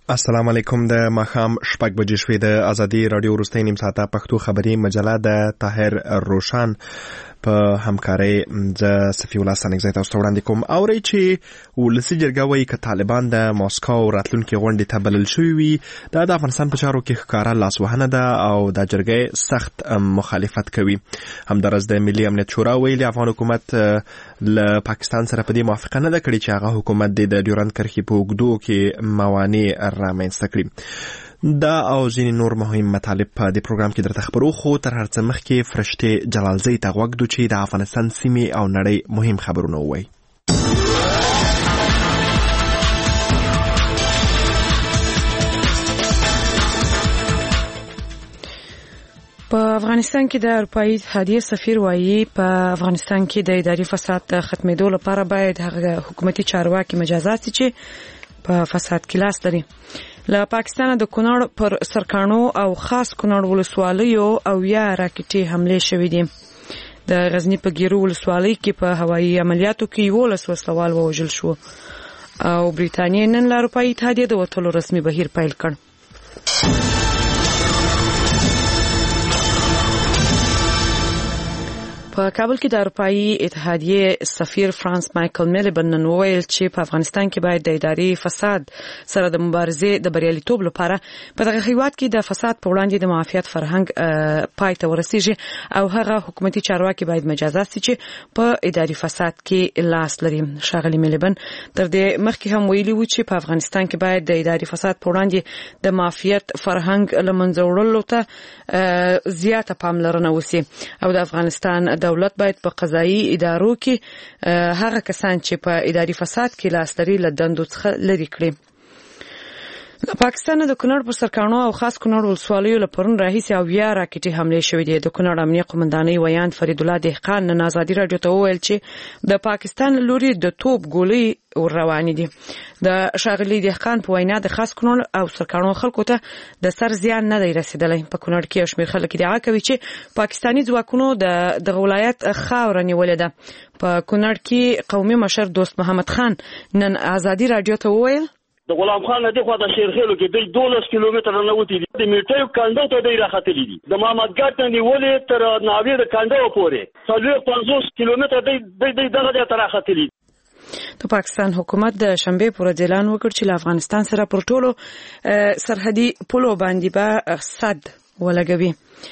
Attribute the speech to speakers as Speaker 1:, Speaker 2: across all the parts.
Speaker 1: السلام علیکم. د ماښام 6 بجې شوې د ازادي رادیو وروستۍ نیم ساعته پښتو خبري مجله د طاهر روشان په همکارۍ ز صفی الله سنگزی تاسو ته وړاندې کوم. اورئ چې ولسي جرګه وایي که طالبان د ماسکو راتلونکي غونډې ته بلل شوي وي دا د افغانستان په چارو کې ښکاره لاسوهنه ده او دا جرګه سخت مخالفت کوي. همدارس د ملي امنیت شورا ویلي افغان حکومت له پاکستان سره په دې موافقه نه ده کړې چې هغه حکومت د ډیورند کرښې په اوږدو کې موانع رامنځته کړي. دا او ځینې نور مهم مطالب په دې پروګرام کې درته خبرو، خو تر هر څه مخکې فرشتې جلالزی ته غوږ ږدو چې د افغانستان سیمې او نړۍ مهم خبرونه ووایي.
Speaker 2: په افغانستان کې د اروپایي اتحادیې سفیر وایي په افغانستان کې د اداري فساد د ختمېدو لپاره باید هغه حکومتي چارواکي مجازات چې په فساد کې لاس لري. له پاکستانه د کونړ پر سرکانو او خاص کونړ ولسوالیو او یا راکټي حمله شوې دي. د غزنی په ګیرو ولسوالۍ کې په هوایي عملیاتو کې 11 وسلوال ووژل شو او بریتانیا نن له اروپایي اتحادیې د وتلو رسمي بهیر پیل کړ. په کابل کې د اروپایي اتحادیې سفیر فرانس مایکل میلیبن نن وویل چې په افغانستان کې باید د اداري فساد سره د مبارزې د بریالیتوب لپاره په دغه هیواد کې د فساد په وړاندې د معافیت فرهنګ پای ته ورسیږي او هغه حکومتي چارواکي باید مجازات شي چې په اداري فساد کې لاس لري. ښاغلي میلیبن تر دې مخکې هم ویلي و چې په افغانستان کې باید د اداري فساد په وړاندې د معافیت فرهنګ له منځه وړلو ته زیاته پاملرنه وشي او د افغانستان دولت باید په قضایي ادارو کې هغه کسان چې په اداري فساد کې لاس لري له دندو څخه لرې کړي. پاکستان د کونړ پر سرکانو او خاص کونړ ولسوالیو له پرون راهیسې او بیا راکټي حمله شوې دي. د کونړ امنیه قومندانۍ ویاند فرید الله دهقان نن ازادي رادیو ته وویل چې د پاکستان لوري د توپ ګولۍ روانې دي. د ښاغلي دهقان په وینا د خاص کونړ او سرکانو خلکو ته د سر زیان نه دی رسیدلی. په کونړ کې یو شمېر خلک ادعا کوي چې پاکستاني ځواکونو د ولایت خاوره نیولې ده. په کونړ کې قومي مشر دوست محمد خان نن ازادي رادیو ته وویل
Speaker 3: د غلام خان نه دغه د شیرخېلو کې د 12 کیلومتر نه وتی دي. د میټیو کاندو ته دی راختلی دي. د محمد ګټ نه نیولې تر ناوی د کاندو پورې 50 کیلومتر د دغه تر راختلی.
Speaker 2: د پاکستان حکومت د شنبه پر اعلان وکړ چې له افغانستان سره پر ټولو سرحدي پولو باندې به صد ولګوي.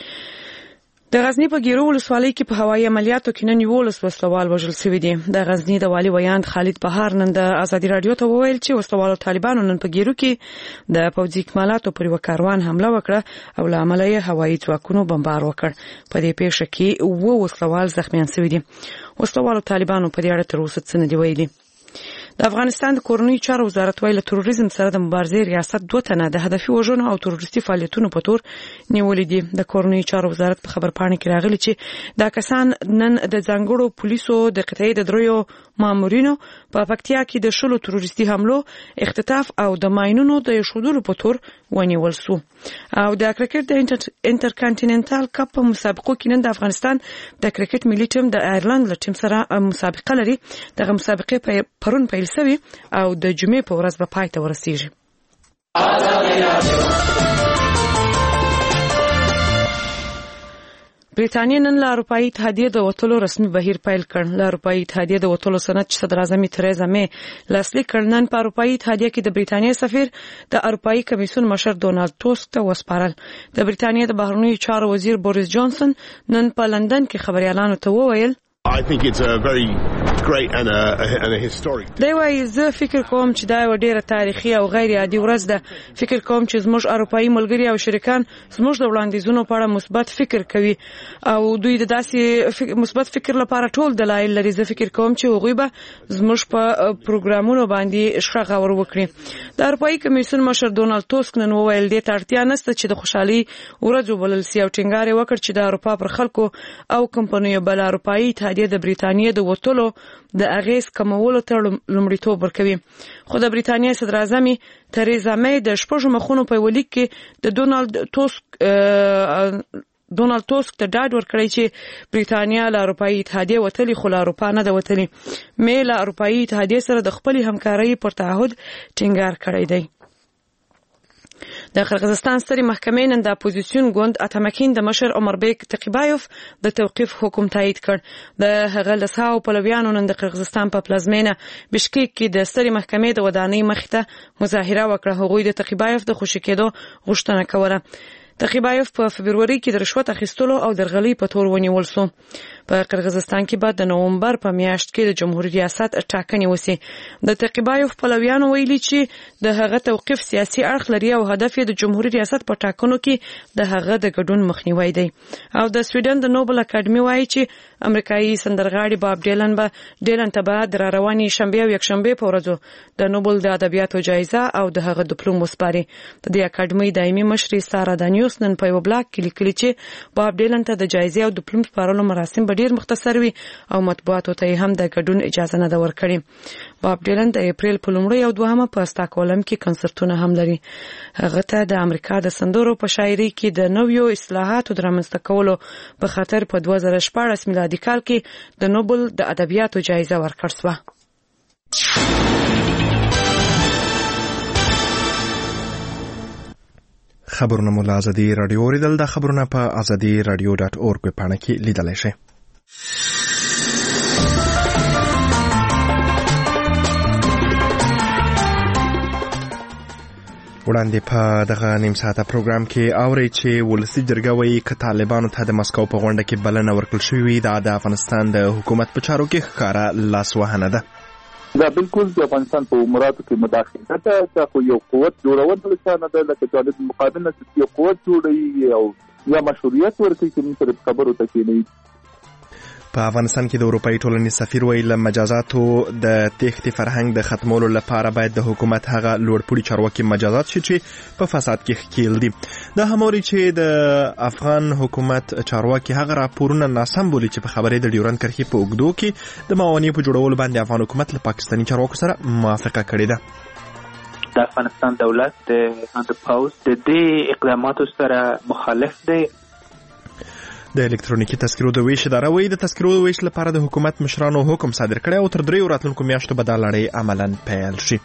Speaker 2: د غزنی په ګیرو ولسوالۍ کې په هوایي عملیاتو کې نن 11 وسلوال وژل شوي دي. د غزنی د والي ویاند خالد بهار نن د ازادي رادیو ته وویل چې وسلوالو طالبانو نن په ګیرو کې د پوځي اکمالاتو پر یو کاروان حمله وکړه او له امله یې هوایي ځواکونو بمبار وکړ. په دې پیښه کې 9 وسلوال زخمیان شوي دي. وسلوالو طالبانو په دې اړه تر اوسه څه نه دی ویلي. د افغانستان د کورنیو چارو وزارت ویل تروریزم سره د مبارزې ریاست 2 تنه د هدفي وژنو او تروریستي فعالیتونو په تور نیولې دي. د کورنیو چارو وزارت په خبرپاڼه کې راغلي چې دا کسان نن د ځانګړو پولیسو د قطعي د دریو مامورینو په پکتیا کې د شلو تروریستي حملو اختطاف او د ماینونو د شودلو په تور ونیول شو. او د کرکټ د انټرکانټیننټال کپ په مسابقو کې نن د افغانستان د کرکټ ملي ټیم د آیرلند له ټیم سره مسابقه لري. دغه مسابقه پرون پیل سوي او د جمعې په ورځ به پای ته ورسیږي. بریتانیا نن له اروپایي اتحادیې د وتلو رسمي بهیر پیل کړ. له اروپایي اتحادیې د وتلو سند چې صدر اعظم تریزا مې لاسلیک کړ نن په اروپایي اتحادیې کې د بریتانیا سفیر د اروپایي کمیسیون مشر ډونالد ټوسک ته وسپارل. د بریتانیا د بهرنیو چارو وزیر بوریس جانسن نن په لندن کې خبريالانو ته وویل
Speaker 4: I think it's a very great and a historic.
Speaker 2: دی وايي زه فکر کوم چې دا یو ډیره تاریخي او غیر عادي ورځ ده. فکر کوم چې زموږ اروپایي ملګري او شریکان زموږ د وړاندیزونو په اړه مثبت فکر کوي او دوی د داسې مثبت فکر لپاره ټول دلایل لري. زه فکر کوم چې هغوی به زموږ په پروګرامونو باندې ښه غور وکړي. د اروپایي کمیسیون مشر ډونالد ټوسک نن وویل دې ته اړتیا نشته چې د خوشحالي ورځ وبلل سي او ټینګار یې وکړ چې د اروپا پر خلکو او کمپنیو بل اروپایي اتحادیې د بریتانیا د وتلو د اغیز کمولو ته لومړیتوب ورکوي. خو د بریتانیا صدر اعظم تریزا مې د شپږو مخونو په ولیک کې د ډونالد ټوسک ته ډاډ ورکړی چې بریتانیا له اروپایي اتحادیې وتلې خو له اروپا نه ده وتلې. مې له اروپایي اتحادیې سره د خپلې همکارۍ پر تعهد ټینګار کړی دی. د قرغیزستان سترې محکمې نن د اپوزیسیون ګوند اتمکین د مشر عمربیک تقیبایوف د توقیف حکم تایید کړ. د هغه لساو پلویانو نن د قرغیزستان په پلازمینه بشکیک کې د سترې محکمې د ودانۍ مخې ته مظاهره وکړه. هغوی د تقیبایوف د خوشي کېدو غوښتنه کوله. تقیبایوف په فبروري کې د رشوت اخیستلو او درغلۍ په تور ونیول شو. په قرغیزستان کې بعد د نومبر په میاشت کې د جمهوریت ریاست ټاکنې وسی. د تقیبایوف پلویانو ویلي چې د هغه توقیف سیاسي اړخ لري او هدف یې د جمهوریت ریاست په ټاکنو کې د هغه د ګډون مخنیوي دی. او د سویډن د نوبل اکاډمي وایي چې امریکایي سندرغاړي باب ډیلن ته به د رواني شنبه او یکشنبه په ورځو د نوبل د ادبیاتو جایزه او د هغه ډیپلوم وسپاري. د دې اکاډمي دایمي مشر سارا دانیوس نن په یو بلاګ کې لیکلي چې باب ډیلن ته د جایزې او ډیپلوم سپارلو مراسم ډیر مختصر وي او مطبوعاتو ته هم د ګډون اجازه نه ده ورکړې. باب ډیلن د اپریل په لومړۍ او دوهمه په استاکولم کې کنسرتونه هم لري. هغه ته د امریکا د سندرو په شاعري کې د نویو اصلاحاتو د رامنځته کولو په خاطر په 2014 میلادي کال کې د نوبل د ادبیاتو جایزه ورکړل شوه.
Speaker 1: خبرونه مو له ازادي رادیو اوریدل. د خبرونه په azadi.radio.org پاڼه کې لیدلی شئ. وړاندې په دغه نیم ساعته پروګرام کې اورئ چې ولسي جرګه وایي که طالبانو ته د مسکو په غونډه کې بلنه ورکړل شوې دا د افغانستان د حکومت په چارو کې ښکاره لاسوهنه ده.
Speaker 5: دا بالکل د افغانستان په اموراتو کې مداخله ده چې خو یو قوت جوړول د لسانه ده لکه طالب مقابل نه یو قوت جوړوي او یا مشروعیت ورکوي چې موږ سره خبرو ته کېنوي.
Speaker 1: په افغانستان کې د اروپایي ټولنې سفیر وایي له مجازاتو د تېښتې فرهنګ د ختمولو لپاره باید د حکومت هغه لوړپوړي چارواکي مجازات شي چې په فساد کې ښکیل دي. دا هم وایي چې د افغان حکومت چارواکي هغه راپورونه ناسم بولي چې په خبرې د ډیورند کرښې په اوږدو کې د موانعو په جوړولو باندې افغان حکومت له پاکستاني چارواکو سره موافقه کړې ده.
Speaker 6: د افغانستان دولت د پوز د دې اقداماتو سره مخالف دی.
Speaker 1: د الکترونیکي تذکرو د ویش اداره وایي د تذکرو د ویش لپاره د حکومت مشرانو حکم صادر کړی او تر 3 راتلونکو میاشتو به دا لړۍ عملاً پیل شي.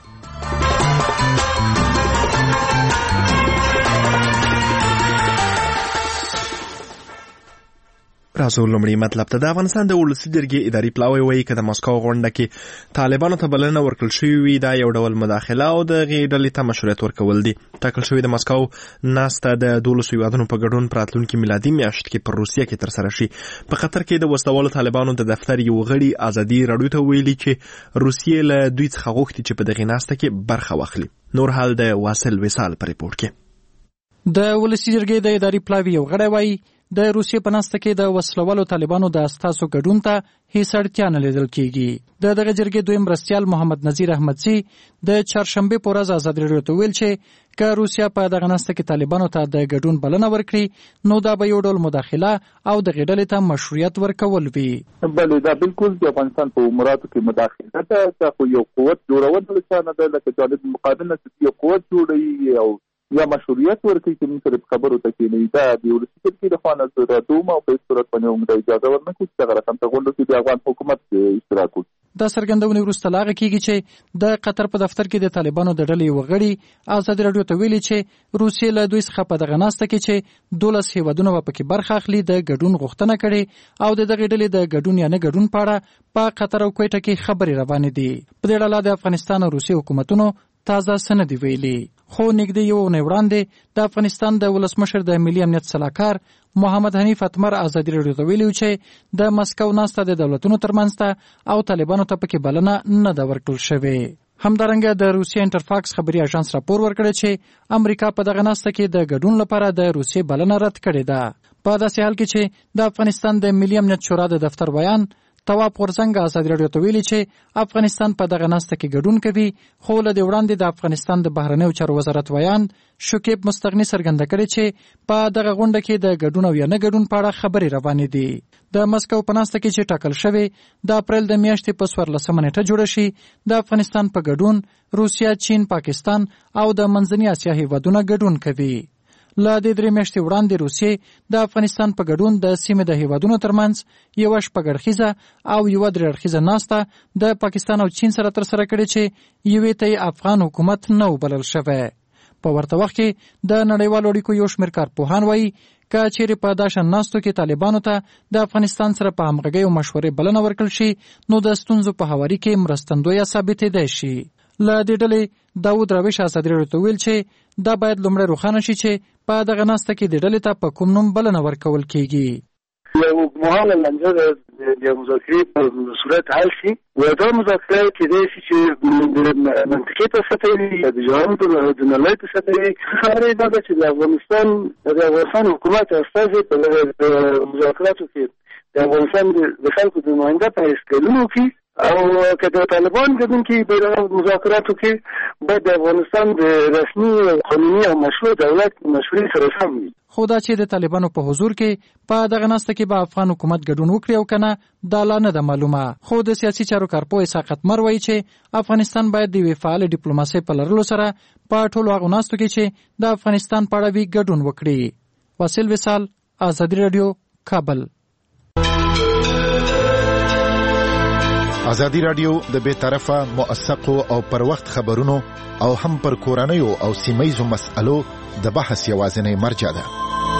Speaker 1: راځو لومړی مطلب ته. د افغانستان د ولسي جرګې اداري پلاوی وایي که د مسکو غونډه کې طالبانو ته بلنه ورکړل شوې وي دا یو ډول مداخله او د هغې ډلې ته مشروعیت ورکول دي. ټاکل شوې د مسکو ناسته د 12 هیوادونو په ګډون په راتلونکي میلادي میاشت کې پر روسیه کې ترسره شي. په قطر کې د وسلوالو طالبانو د دفتر یو غړي ازادي راډیو ته ویلي چې روسیې له دوی څخه غوښتي چې په دغې ناسته کې برخه واخلي. نور حال د واصل وصال په ریپورت کې.
Speaker 7: د ولسي جرګې د اداري پلاوی یو غړی وایي د روسیې په ناسته کې د وسلوالو طالبانو د اساسو ګډون ته هیڅ اړتیا نه لیدل کېږي. د دغه جرګې دویم مرستیال محمد نذیر احمدزي د چهارشنبه په ورځ ازادي راډیو ته ویل چې که روسیا په دغه ناسته کې طالبانو ته د ګډون بلنه ورکړي نو دا به یو ډول مداخله او د غډلې ته مشروعیت ورکول وي.
Speaker 5: بلې دا بالکل د افغانستان په اموراتو کې مداخله ده چې خو یو قوت جوړول د لسانه ده لکه طالب مقابل نه یو قوت جوړوي او یا مشروعیت ورکوي چې موږ سره خبرو ته کېنوي. دا د ولسي جرګې لخوا نه راډوم او په هېڅ صورت باندې موږ اجازه ورنکړو چې دغه رقم ته غونډو کې د افغان حکومت اشتراک وکړي.
Speaker 7: دا څرګندونې وروسته له هغه کېږي چې د قطر په دفتر کې د طالبانو د ډلې یو غړي ازادي راډیو ته ویلي چې روسیې له دوی څخه په دغه ناسته کې چې 12 هیوادونه به پکې برخه اخلي د ګډون غوښتنه کړې او د دغې ډلې د ګډون یا نه ګډون په اړه په قطر او کویټه کې خبرې روانې دي. په دې ډله د افغانستان او روسیې حکومتونو تازه سند ویلي. خو نږدې یو اونۍ وړاندې د افغانستان د ولسمشر د ملي امنیت سلاکار محمد حنیف اتمر ازادي راډیو ته ویلي چې د مسکو ناسته د دولتونو ترمنځ ته او طالبانو ته پکې بلنه نه ده ورکړل شوې. همدارنګه د روسیې انټرفاکس خبري اژانس راپور ورکړی چې امریکا په دغه ناسته کې د ګډون لپاره د روسیې بلنه رد کړې ده. په داسې حال کې چې د افغانستان د ملي امنیت شورا د دفتر بیان تواب غورځنګ ازادي راډیو ته ویلي چې افغانستان په دغه ناسته کې ګډون کوي خو له دې وړاندې د افغانستان د بهرنیو چارو وزارت ویان شکیب مستغنی څرګنده کړې چې په دغه غونډه کې د ګډون او یا نه ګډون په اړه خبرې روانې دي. د مسکو په ناسته کې چې ټاکل شوی د اپریل د میاشتې په 14 نیټه جوړه شي د افغانستان په ګډون روسیا، چین، پاکستان او د منځنۍ اسیا هیوادونه ګډون کوي. له دې 3 میاشتې وړاندې روسیې د افغانستان په ګډون د سیمې د هیوادونو ترمنځ یو شپږړخیزه او یو درې ناسته د پاکستان او چین سره ترسره کړې چې یوې ته افغان حکومت نه وبلل شوی. په ورته وخت کې د نړیوالو اړیکو یو شمېر کارپوهان وایي که چیرې په داسې ناستو کې طالبانو ته د افغانستان سره په همغږۍ او مشورې بلنه ورکړل شي نو د ستونزو په هواري کې مرستندویه ثابتېدای شي. له دې ډلې داود راویش ازادي راډیو ته ویل چې دا باید لومړی روښانه شي چې په دغه ناسته کې د ډلې ته په کوم نوم بلنه ورکول کېږي.
Speaker 8: یو مهاله لنجه د مذاکرې په صورت حل شي و دا مذاکره کېدای شي چې د منطقې په سطح وي د جهان د نړۍ په سطح وي. خبره دا ده چې د افغانستان حکومت استازي په مذاکراتو کې د افغانستان د خلکو د نماینده په حیث ګډون وکړي او که د طالبان ګډون کوي په مذاکراتو کې باید د افغانستان د رسمي او قانوني او مشروع دولت مشورې سره سم وي.
Speaker 7: خو دا چې د طالبانو په حضور کې په دغه ناسته کې به افغان حکومت ګډون وکړي او کنه دا لا نه ده معلومه. خو د سیاسي چارو کارپوه اسحاق اتمر وایي چې افغانستان باید د یوې فعال ډیپلوماسۍ په لرلو سره په ټولو هغو ناستو کې چې د افغانستان په اړه وي ګډون وکړي. واصل وصال، ازادي راډیو، کابل.
Speaker 9: ازادي راډیو د بې طرفه موثقو او پر وخت خبرونو او هم پر کورنیو او سیمه‌یزو مسألو د بحث یوازینی مرجع ده.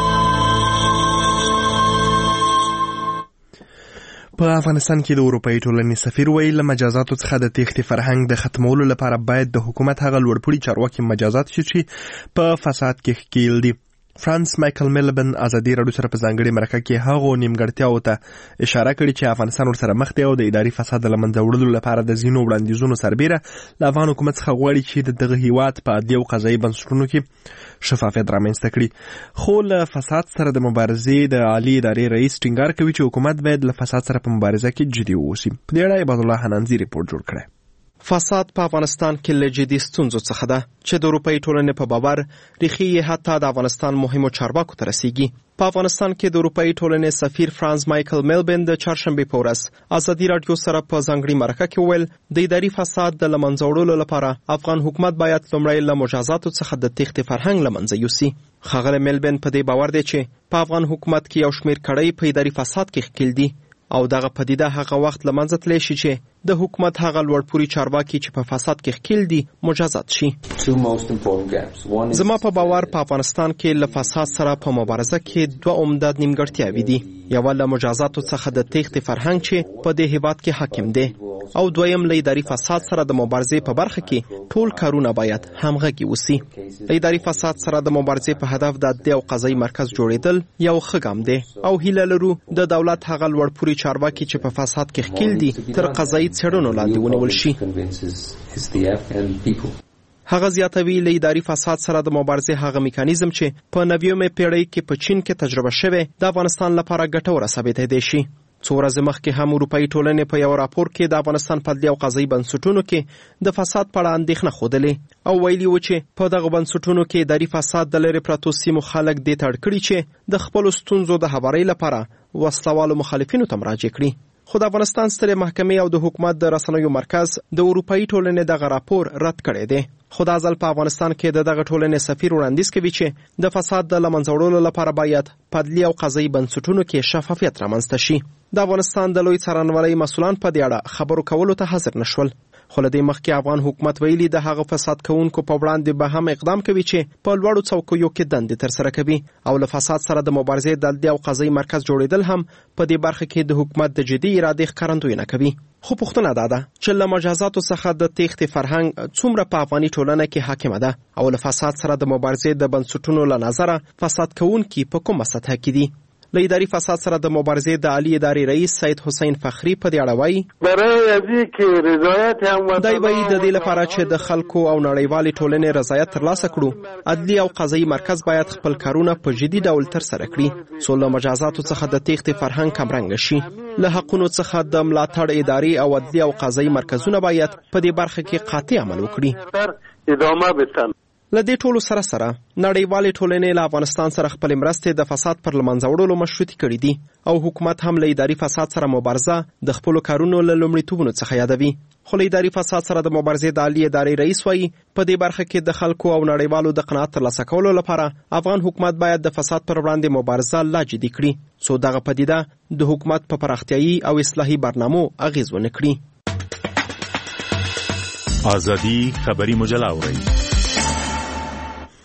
Speaker 1: په افغانستان کې د اروپایي ټولنې سفیر ویل له مجازاتو څخه د تېښتې فرهنګ د ختمولو لپاره باید د حکومت هغه لوړپوړي چارواکي مجازات شي چې په فساد کې ښکیل دي. فرانس مایکل میلبن ازادي راډیو سره په ځانګړي مرکه کې هغو نیمګړتیاو ته اشاره کړې چې افغانستان ورسره مخ دی او د اداري فساد له منځه وړلو لپاره د ځینو وړاندیزونو سربیره له افغان حکومت څخه غواړي چې د دغه هیواد په عدلي او قضایي بنسټونو کې شفافیت رامنځته کړي. خو له فساد سره د مبارزې د عالي ادارې رئیس ټینګار کوي چې حکومت باید له فساد سره په مبارزه کې جدي واوسي. په دې اړه عباد الله حنانزي ریپورت جوړ کړی.
Speaker 10: فساد په افغانستان کې له جدي ستونزو څخه ده چې د اروپایي ټولنې په باور ریښې یې حتی د افغانستان مهمو چارواکو ته رسیږي. په افغانستان کې د اروپایي ټولنې سفیر فرانس مایکل میلبن د چهارشنبې په ورځ ازادي راډیو سره په ځانګړي مرکه کې وویل د اداري فساد د له منځه وړلو لپاره افغان حکومت باید لومړی له مجازاتو څخه د تېښتې فرهنګ له منځه یوسي. ښاغلی میلبن په دې باور دی چې په افغان حکومت کې یو شمېر کړۍ په اداري فساد کې ښکیل دي او دغه پدیده هغه وخت له منځه تللی شي چې د حکومت هغه لوړپوړي چارواکي چې په فساد کې ښکیل دي مجازات شي. زما په باور په افغانستان کې له فساد سره په مبارزه کې دوه عمده نیمګړتیاوې دي. یوه له مجازاتو څخه د تېښتې فرهنګ چې په دې هیواد کې حاکم دی او دویم له اداري فساد سره د مبارزې په برخه کې ټول کارونه باید همغږي وسي. له اداري فساد سره د مبارزې په هدف د عدلي او قضایي مرکز جوړېدل یو ښه ګام دی او هیله لرو د دولت هغه لوړپوړي چارواکي چې په فساد کې ښکیل دي تر قضایي څېړنو لاندې ونیول شي. هغه زیاتوي له اداري فساد سره د مبارزې هغه میکانیزم چې په 90مه پیړۍ کې په چین کې تجربه شوی د افغانستان لپاره ګټوره ثابتېدای شي. څو ورځې مخکې هم اروپایي ټولنې په یو راپور کې د افغانستان په عدلي او قضایي بنسټونو کې د فساد په اړه اندېښنه ښودلې او ویلي و چې په دغه بنسټونو کې اداري فساد د لرې پرتو سیمو خلک دې ته اړ کړي چې د خپلو ستونزو د هوارۍ لپاره وسلوالو مخالفینو ته مراجعه کړي. خو د افغانستان سترې محکمې او د حکومت د رسنیو مرکز د اروپایي ټولنې دغه راپور رد کړی دی. خو دا ځل په افغانستان کې د دغه ټولنې سفیر وړاندیز کوي چې د فساد د له منځه وړلو لپاره باید په عدلي او قضایي بنسټونو کې شفافیت رامنځته شي. د افغانستان د لوی څارنوالۍ مسؤلان په دې اړه خبرو کولو ته حاضر نشول. خو له دې مخکې افغان حکومت ویلي د هغه فساد کوونکو په وړاندې به هم اقدام کوي چې په لوړو څوکیو کې دندې ترسره کوي او له فساد سره د مبارزې د عدلي او قضایي مرکز جوړېدل هم په دې برخه کې د حکومت د جدي ارادې ښکارندویي کوي. خو پوښتنه دا ده چې له مجازاتو څخه د تېښتې فرهنګ څومره په افغاني ټولنه کې حاکمه ده او له فساد سره د مبارزې د بنسټونو له نظره فساد کوونکي په کومه سطحه کې دي. له اداري فساد سره د مبارزې د عالی ادارې رئیس سید حسین فخری په دې اړه وایي دی وایي د دې لپاره چې د خلکو او نړیوالې ټولنې رضایت ترلاسه کړو عدلي او قضایي مرکز باید خپل کارونه په جدي ډول ترسره کړي څو له مجازاتو څخه د تېښتې فرهنګ کمرنګه شي. له حقونو څخه د ملاتړ اداري او عدلي او قضایي مرکزونه باید په دې برخه کې قاطع عمل وکړي. له دې ټولو سره سره نړیوالې ټولنې له افغانستان سره خپلې مرستې د فساد پر له منځه وړلو مشروطې کړي دي او حکومت هم له اداري فساد سره مبارزه د خپلو کارونو له لومړیتوبونو څخه یادوي. خو له اداري فساد سره د مبارزې د عالی ادارې رئیس وایي په دې برخه کې د خلکو او نړیوالو د قناعت ترلاسه کولو لپاره افغان حکومت باید د فساد پر وړاندې مبارزه لا جدي کړي څو دغه پدیده د حکومت په پراختیایي او اصلاحي برنامو اغیز ونه کړي.
Speaker 11: ازادي خبري مجله اورئ.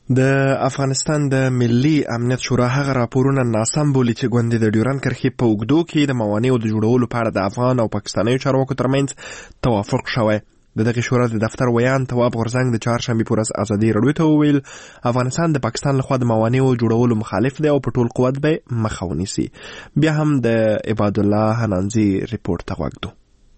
Speaker 1: د افغانستان د ملي امنیت شورا هغه راپورونه ناسم بولي چې ګوندې د ډیورند کرښې په اوږدو کې د موانعو د جوړولو په اړه د افغان او پاکستاني چارواکو ترمنځ توافق شوی. د دغه شورا د دفتر ویان تواب غورزنګ د چهارشنبې پر ورځ ازادي راډیو ته وویل افغانستان د پاکستان لخوا د موانعو جوړولو مخالف دی او په ټول قوت به مخه ونیسي. بیا هم د عباد الله حنانزي ریپورت ته غوږ دو.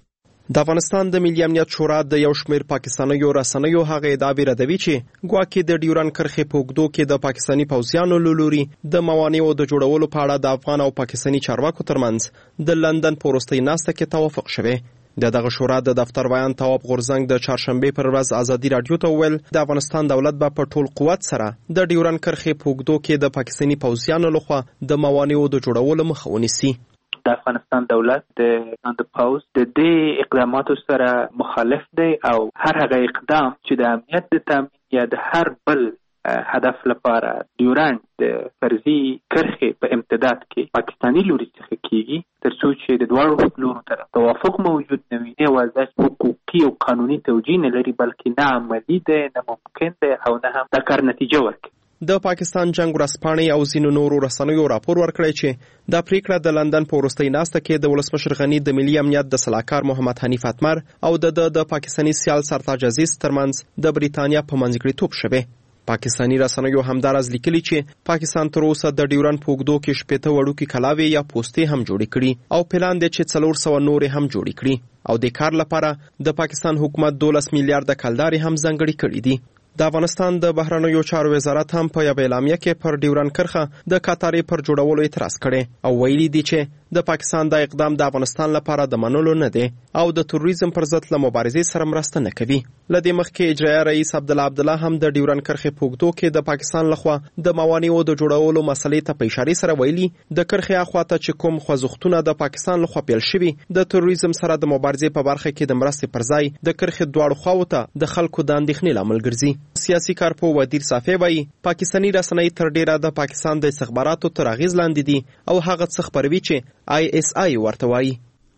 Speaker 10: د افغانستان د ملي امنیت شورا د یو شمېر پاکستانیو رسنیو هغه ادعاوې ردوي چې ګواکې د ډیورند کرښې په اوږدو کې د پاکستاني پوځیانو له لوري د موانعو د جوړولو په اړه د افغان او پاکستاني چارواکو ترمنځ د لندن په وروستۍ ناسته کې توافق شوی. د دغه شورا د دفتر ویان تواب غورزنګ د چهارشنبې پر ورځ ازادي راډیو ته وویل د افغانستان دولت به په ټول قوت سره د ډیورند کرښې په اوږدو کې د پاکستاني پوځیانو لخوا د موانعو د جوړولو مخه ونیسي.
Speaker 6: د افغانستان دولت د پوز د دې اقداماتو سره مخالف دی او هر هغه اقدام چې د امنیت د تامین یا د هر بل هدف لپاره ډیورند د فرضي کرښې په امتداد کې پاکستاني لوري څخه کیږي تر څو چې د دواړو لورو طرف توافق موجود نه وي نه یوازې حقوقي او قانوني توجیه نه لري بلکې نه عملي دی نه ممکن دی او نه هم د کار نتیجه ورکوي.
Speaker 10: د پاکستان جنگ ورځپاڼې او ځینو نورو رسنیو راپور ورکړی چې دا پریکړه د لندن په وروستۍ ناسته کې د ولسمشر غني د ملي امنیت د سلاکار محمد حنیف اتمر او د پاکستاني سیال سرتاج عزیز ترمنځ د بریتانیا په منځګړیتوب شوه. پاکستاني رسنیو همدارز لیکلي چې پاکستان تر اوسه د ډیورند په اوږدو کې 70 وړوکي کلاوي یا پوستې هم جوړې کړي او پلان دی چې 400 نورې هم جوړې کړي او د کار لپاره د پاکستان حکومت 12 میلیارډ کلدارې هم ځانګړي کړي دي. د افغانستان د بهرنیو چارو وزارت هم په یو اعلامیه کې پر ډیورند کرښه د قطارې پر جوړولو اعتراض کړي او ویلي دي چې د پاکستان د اقدام د افغانستان لپاره د منلو نه دی او د تروریزم پر ضد له مبارزې سره مرسته نه کوي. لدې مخکې اجرایه رئیس عبدالله هم د ډیورند کرښې په اوږدو کې د پاکستان لخوا د موانعو د جوړولو مسلې ته په اشارې سره ویلي د کرښې اخواته چې کوم خوځښتونه د پاکستان لخوا پیل شوي د تروریزم سره د مبارزې په برخه کې د مرستې پر ځای د کرښې دواړو خواو ته د خلکو د اندېښنې لامل ګرځي. سیاسي کارپوه ودیر صافی وایي پاکستاني رسنۍ تر ډیره د پاکستان د استخباراتو تر اغیز لاندې دي او هغه څه خپروي چې ISI ورته وایي.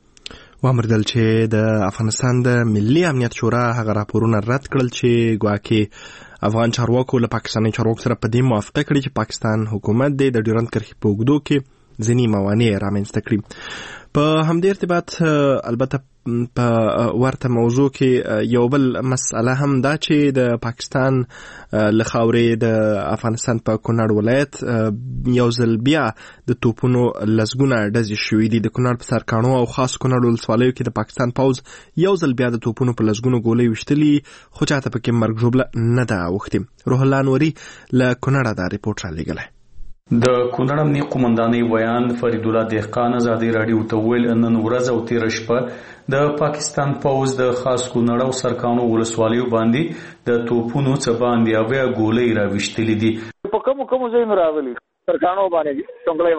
Speaker 1: وامردل چې د افغانستان د ملي امنیت شورا هغه راپورونه رد کړل چې ګواکې افغان چارواکو له پاکستاني چارواکو سره په دې موافقه کړې چې پاکستان حکومت د ډیورند کرښې په اوږدو کې ځینې موانع رامنځته کړي. په همدې ارتباط البته په ورته موضوع کې یو بل مسأله هم دا چې د پاکستان له خاورې د افغانستان په کونړ ولایت یو ځل بیا د توپونو لسګونه ډزې شوي دي. د کونړ په سرکاڼو او خاص کونړ ولسوالیو کې د پاکستان پوځ یو ځل بیا د توپونو په لسګونو ګولۍ ویشتلي خو چاته پکې مرګ ژوبله نه ده اوښتې. روح الله نوري له کونړه دا ریپورټ رالیږلی.
Speaker 11: د کونړ امنیه قومندانۍ ویان فرید الله دهقان ازادي راډیو ته ویل نن ورځ او تیر شپه د پاکستان پوځ د خاص کونړ او سرکاڼو ولسوالیو باندې د توپونو څه باندې اویا ګولۍ راویشتلې دي.
Speaker 12: په کوم ځای راغلي سرکاڼو باندې شونکړې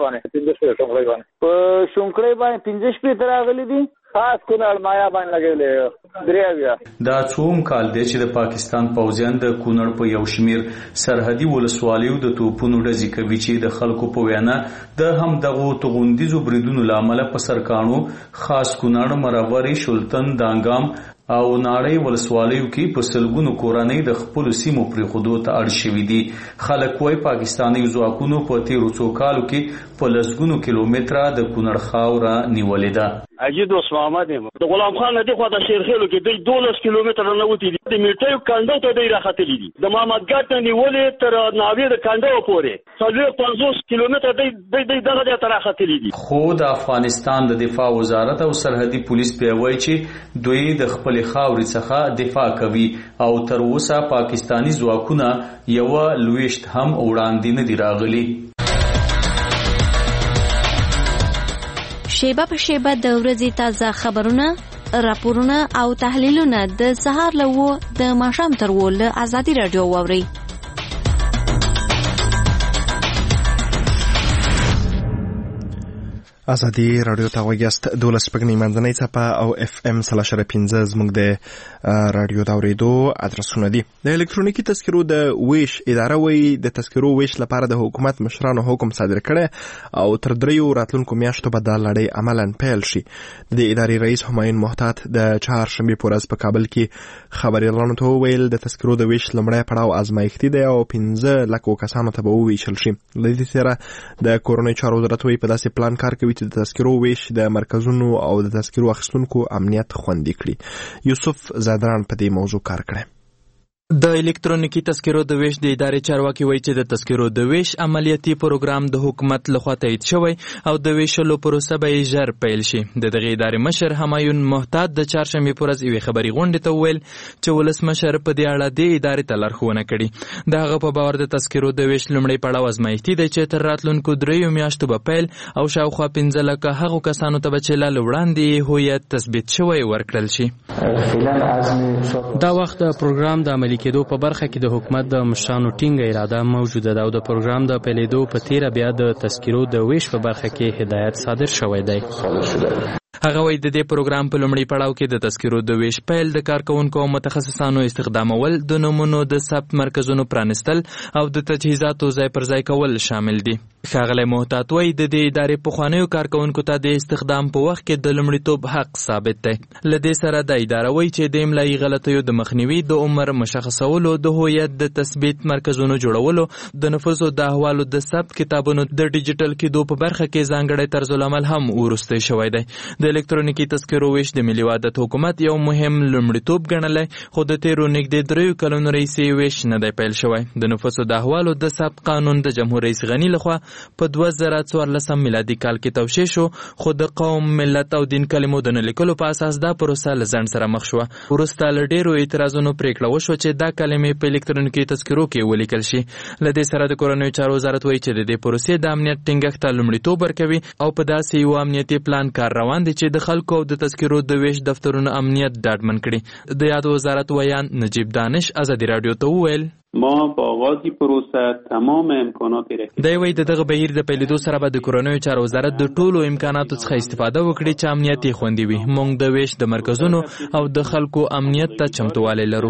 Speaker 12: باندې په شونکړې باندې 15 شپې راغلي دي خاص کونړ مایا باندې لګېلې دریاویا.
Speaker 11: دا څوم کال دی چې د پاکستان پوځیان د کونړ په یو شمیر سرحدي ولسوالیو د توپونو ډزې کوي چې د خلکو په وینا د هم دغو توغندیزو بریدونو لامل په سرکاڼو خاص کونړ مروري شلتن دانګام او ناړۍ ولسوالیو کې په سلګونو کورنۍ د خپل سیمو پرې خودو ته اړ شوي دي. خلک وايي پاکستاني ځواکونو په تیرو څو کالو کې په لسګونو کیلومتره د کونړ خاوره نیولې ده.
Speaker 3: اجید اوس محمد د غلام خان د خوا د شیرخېلو کې د 12 کیلومتره نه وتی دي د میټیو کاندو ته دی راختلی دي د محمد ګټ نه نیولې تر ناوې د کاندو پورې 50 کیلومتره د دغه ته راختلی دي.
Speaker 11: خو د افغانستان د دفاع وزارت او سرحدي پولیس په وایي چې دوی د خپل خاورې څخه دفاع کوي او تر اوسه پاکستاني ځواکونه یو لويشت هم وړاندې نه دي راغلي.
Speaker 13: شیبه په شیبه د ورځې تازه خبرونه، راپورونه او تحلیلونه د سهار له 9 د ماښام تر 10 له ازادي راډیو واورئ.
Speaker 1: ازادي رادیو ته وګیاست 12 منځنۍ صفه او اف ام 3.15 زموږ د رادیو د اوریدو ادرسونه دي. د الکترونیکي تذکرو د ویش اداره وی د تذکرو ویش لپاره د حکومت مشرانو حکم صادر کړي او تر 3 راتلونکو میاشتو به د لړۍ عملاً پیل شي. د ادارې رئیس همایون محتاط د چهارشنبه په ورځ په کابل کې خبريالانو ته ویل د تذکرو د ویش لمړی پړاو ازمایښتي دی او 15 لکه کسانو ته به وویشل شي. لدې سره د کورونی چارو وزارت وی په داسې پلان کار کوي چې د تذکرو ویش د مرکزونو او د تذکرو اخیستونکو امنیت خوندي کړي. یوسف زادران په دې موضوع کار کړی.
Speaker 14: د الکترونیکی تذکرو د ویش د ادارې چارواکي وایي چې د تذکرو د ویش عملیاتي پروګرام د حکومت لخوا تایید شوی او د ویشلو پروسه به ژر پیل شي. د دغه ادارې مشر همایون محتاط د چهارشنبه په ورځ یوې خبري غونډې ته ویل چې ولسمشر په دې اړه د ادارې ته لارښوونه کړې. د هغه په باور د تذکرو د ویش لومړی پړاو ازمایښتي دی چې تر راتلونکو 3 میاشتو به پیل او شاوخوا 15 لکه هغو کسانو ته به چې لا وړاندې هویت تثبیت شوی ورکړل شي.
Speaker 15: دا وخت د پروګرام د عملي کېدو په برخه کې د حکومت د مشرانو ټینګه اراده موجوده ده او د پروګرام د پیلېدو په تیره بیا د تذکرو د ویش په برخه کې هدایت صادر شوی دی.
Speaker 14: هغه وایي د دې پروګرام په لومړي پړاو کې د تذکرو د ویش پیل د کارکونکو او متخصصانو استخدامول، د نمونو د ثبت مرکزونو پرانستل او د تجهیزاتو ځای پر ځای کول شامل دي. ښاغلی محتاط وایي د دې ادارې پخوانیو کارکونکو ته د استخدام په وخت کې د لومړیتوب حق ثابت دی. له دې سره د اداره وایي چې د املایي غلطیو د مخنیوي، د عمر مشخصولو، د هویت د تثبیت مرکزونو جوړولو، د نفوسو د احوالو د ثبت کتابونو د ډیجیټل کېدو په برخه کې ځانګړی طرزالعمل هم وروستی شوی دی. د الکترونیکی تذکرو ویش د ملي وحدت حکومت یو مهم لومړیتوب ګڼلی، خو د تیرو نږدې 3 کلونو راهیسې ویش نه دی پیل شوی. د نفوسو د احوالو د ثبت قانون د جمهور رئیس غني لخوا په 2014 میلادي کال کې توشیح شو، خو د قوم، ملت او دین کلمو د نه لیکلو په اساس دا پروسه له ځنډ سره مخ شوه. وروسته له ډېرو اعتراضونو پریکړه وشوه چې دا کلمې په الکترونیکي تذکرو کې ولیکل شي. له دې سره د کورنیو چارو وزارت وایي چې د دې پروسې د امنیت ټینګښت ته لومړیتوب ورکوي او په داسې یو امنیتي پلان کار روان دی چې د خلکو او د تذکرو د ویش دفترونو امنیت ډاډمن کړي. د یاد وزارت ویان نجیب دانش ازادي رادیو ته وویل
Speaker 16: ما با آغاز پروسه تمام امکانات
Speaker 14: دی وایي د دغه بهیر د پیلېدو سره به د کورنیو چارو وزارت د ټولو امکاناتو څخه استفاده وکړي چې امنیت یې خوندي وي. موږ د ویش د مرکزونو او د خلکو امنیت ته چمتووالی لرو.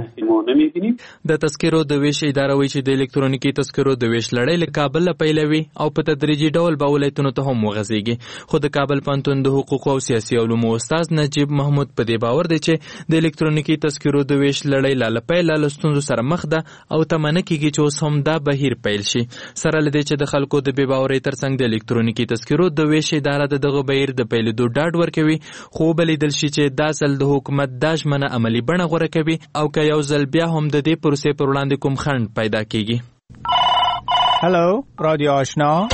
Speaker 14: د تذکرو د ویش اداره وایي چې د الکترونیکي تذکرو د ویش لړۍ له کابل پیلوي او په تدریجي ډول به ولایتونو ته هم وغځېږي. خو د کابل پوهنتون د حقوقو او سیاسي علومو استاد نجیب محمود په دې باور دی چې د الکترونیکي تذکرو د ویش لړۍ لا پیل له ستونزو سره مخ ده او تمنه کېږي چې اوس هم دا بهیر پیل شي. سره له دې چې د خلکو د بې باورۍ ترڅنګ د الکترونیکي تذکرو د ویش اداره د دغه بهیر د پیلېدو ډاډ ورکوي، خو به لیدل شي چې دا ځل د حکومت دا ژمنه عملي بڼه غوره کوي او که یو ځل بیا هم د دې پروسې پر وړاندې کوم خنډ پیدا کېږي.
Speaker 17: هلو رادیو آشنا،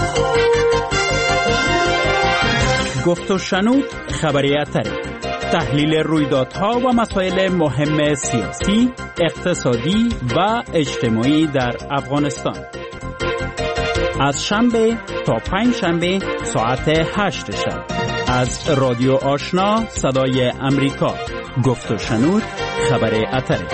Speaker 17: گفت و شنود خبری اتری، تحلیل رویدادها و مسائل مهم سیاسی، اقتصادی و اجتماعی در افغانستان. از شنبه تا پنجشنبه ساعت 8 شب از رادیو آشنا صدای امریکا. گفت و شنود خبر اتری.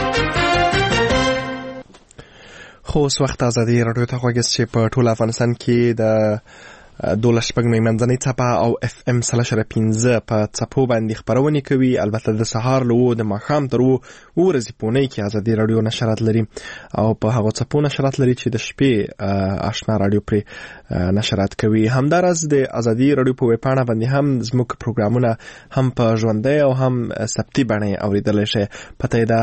Speaker 1: خو اوس وخت ازادي رادیو ته غوږیاست چې په ټول افغانستان کې د 12 منځنۍ څپه او اف ام 3.15 په څپو باندې خبرونه کوي. البته د سهار له د ماښام تر ورځې پونې کې ازادي رادیو نشرات لري او په هغه څپو نشرات لري چې د شپې آشنا رادیو پر نشرات کوي. همدارس د ازادي رادیو په ویب پاڼه باندې هم زموږ پروګرامونه هم په ژوندۍ او هم ثبتي باندې اوریدل شي. پته دا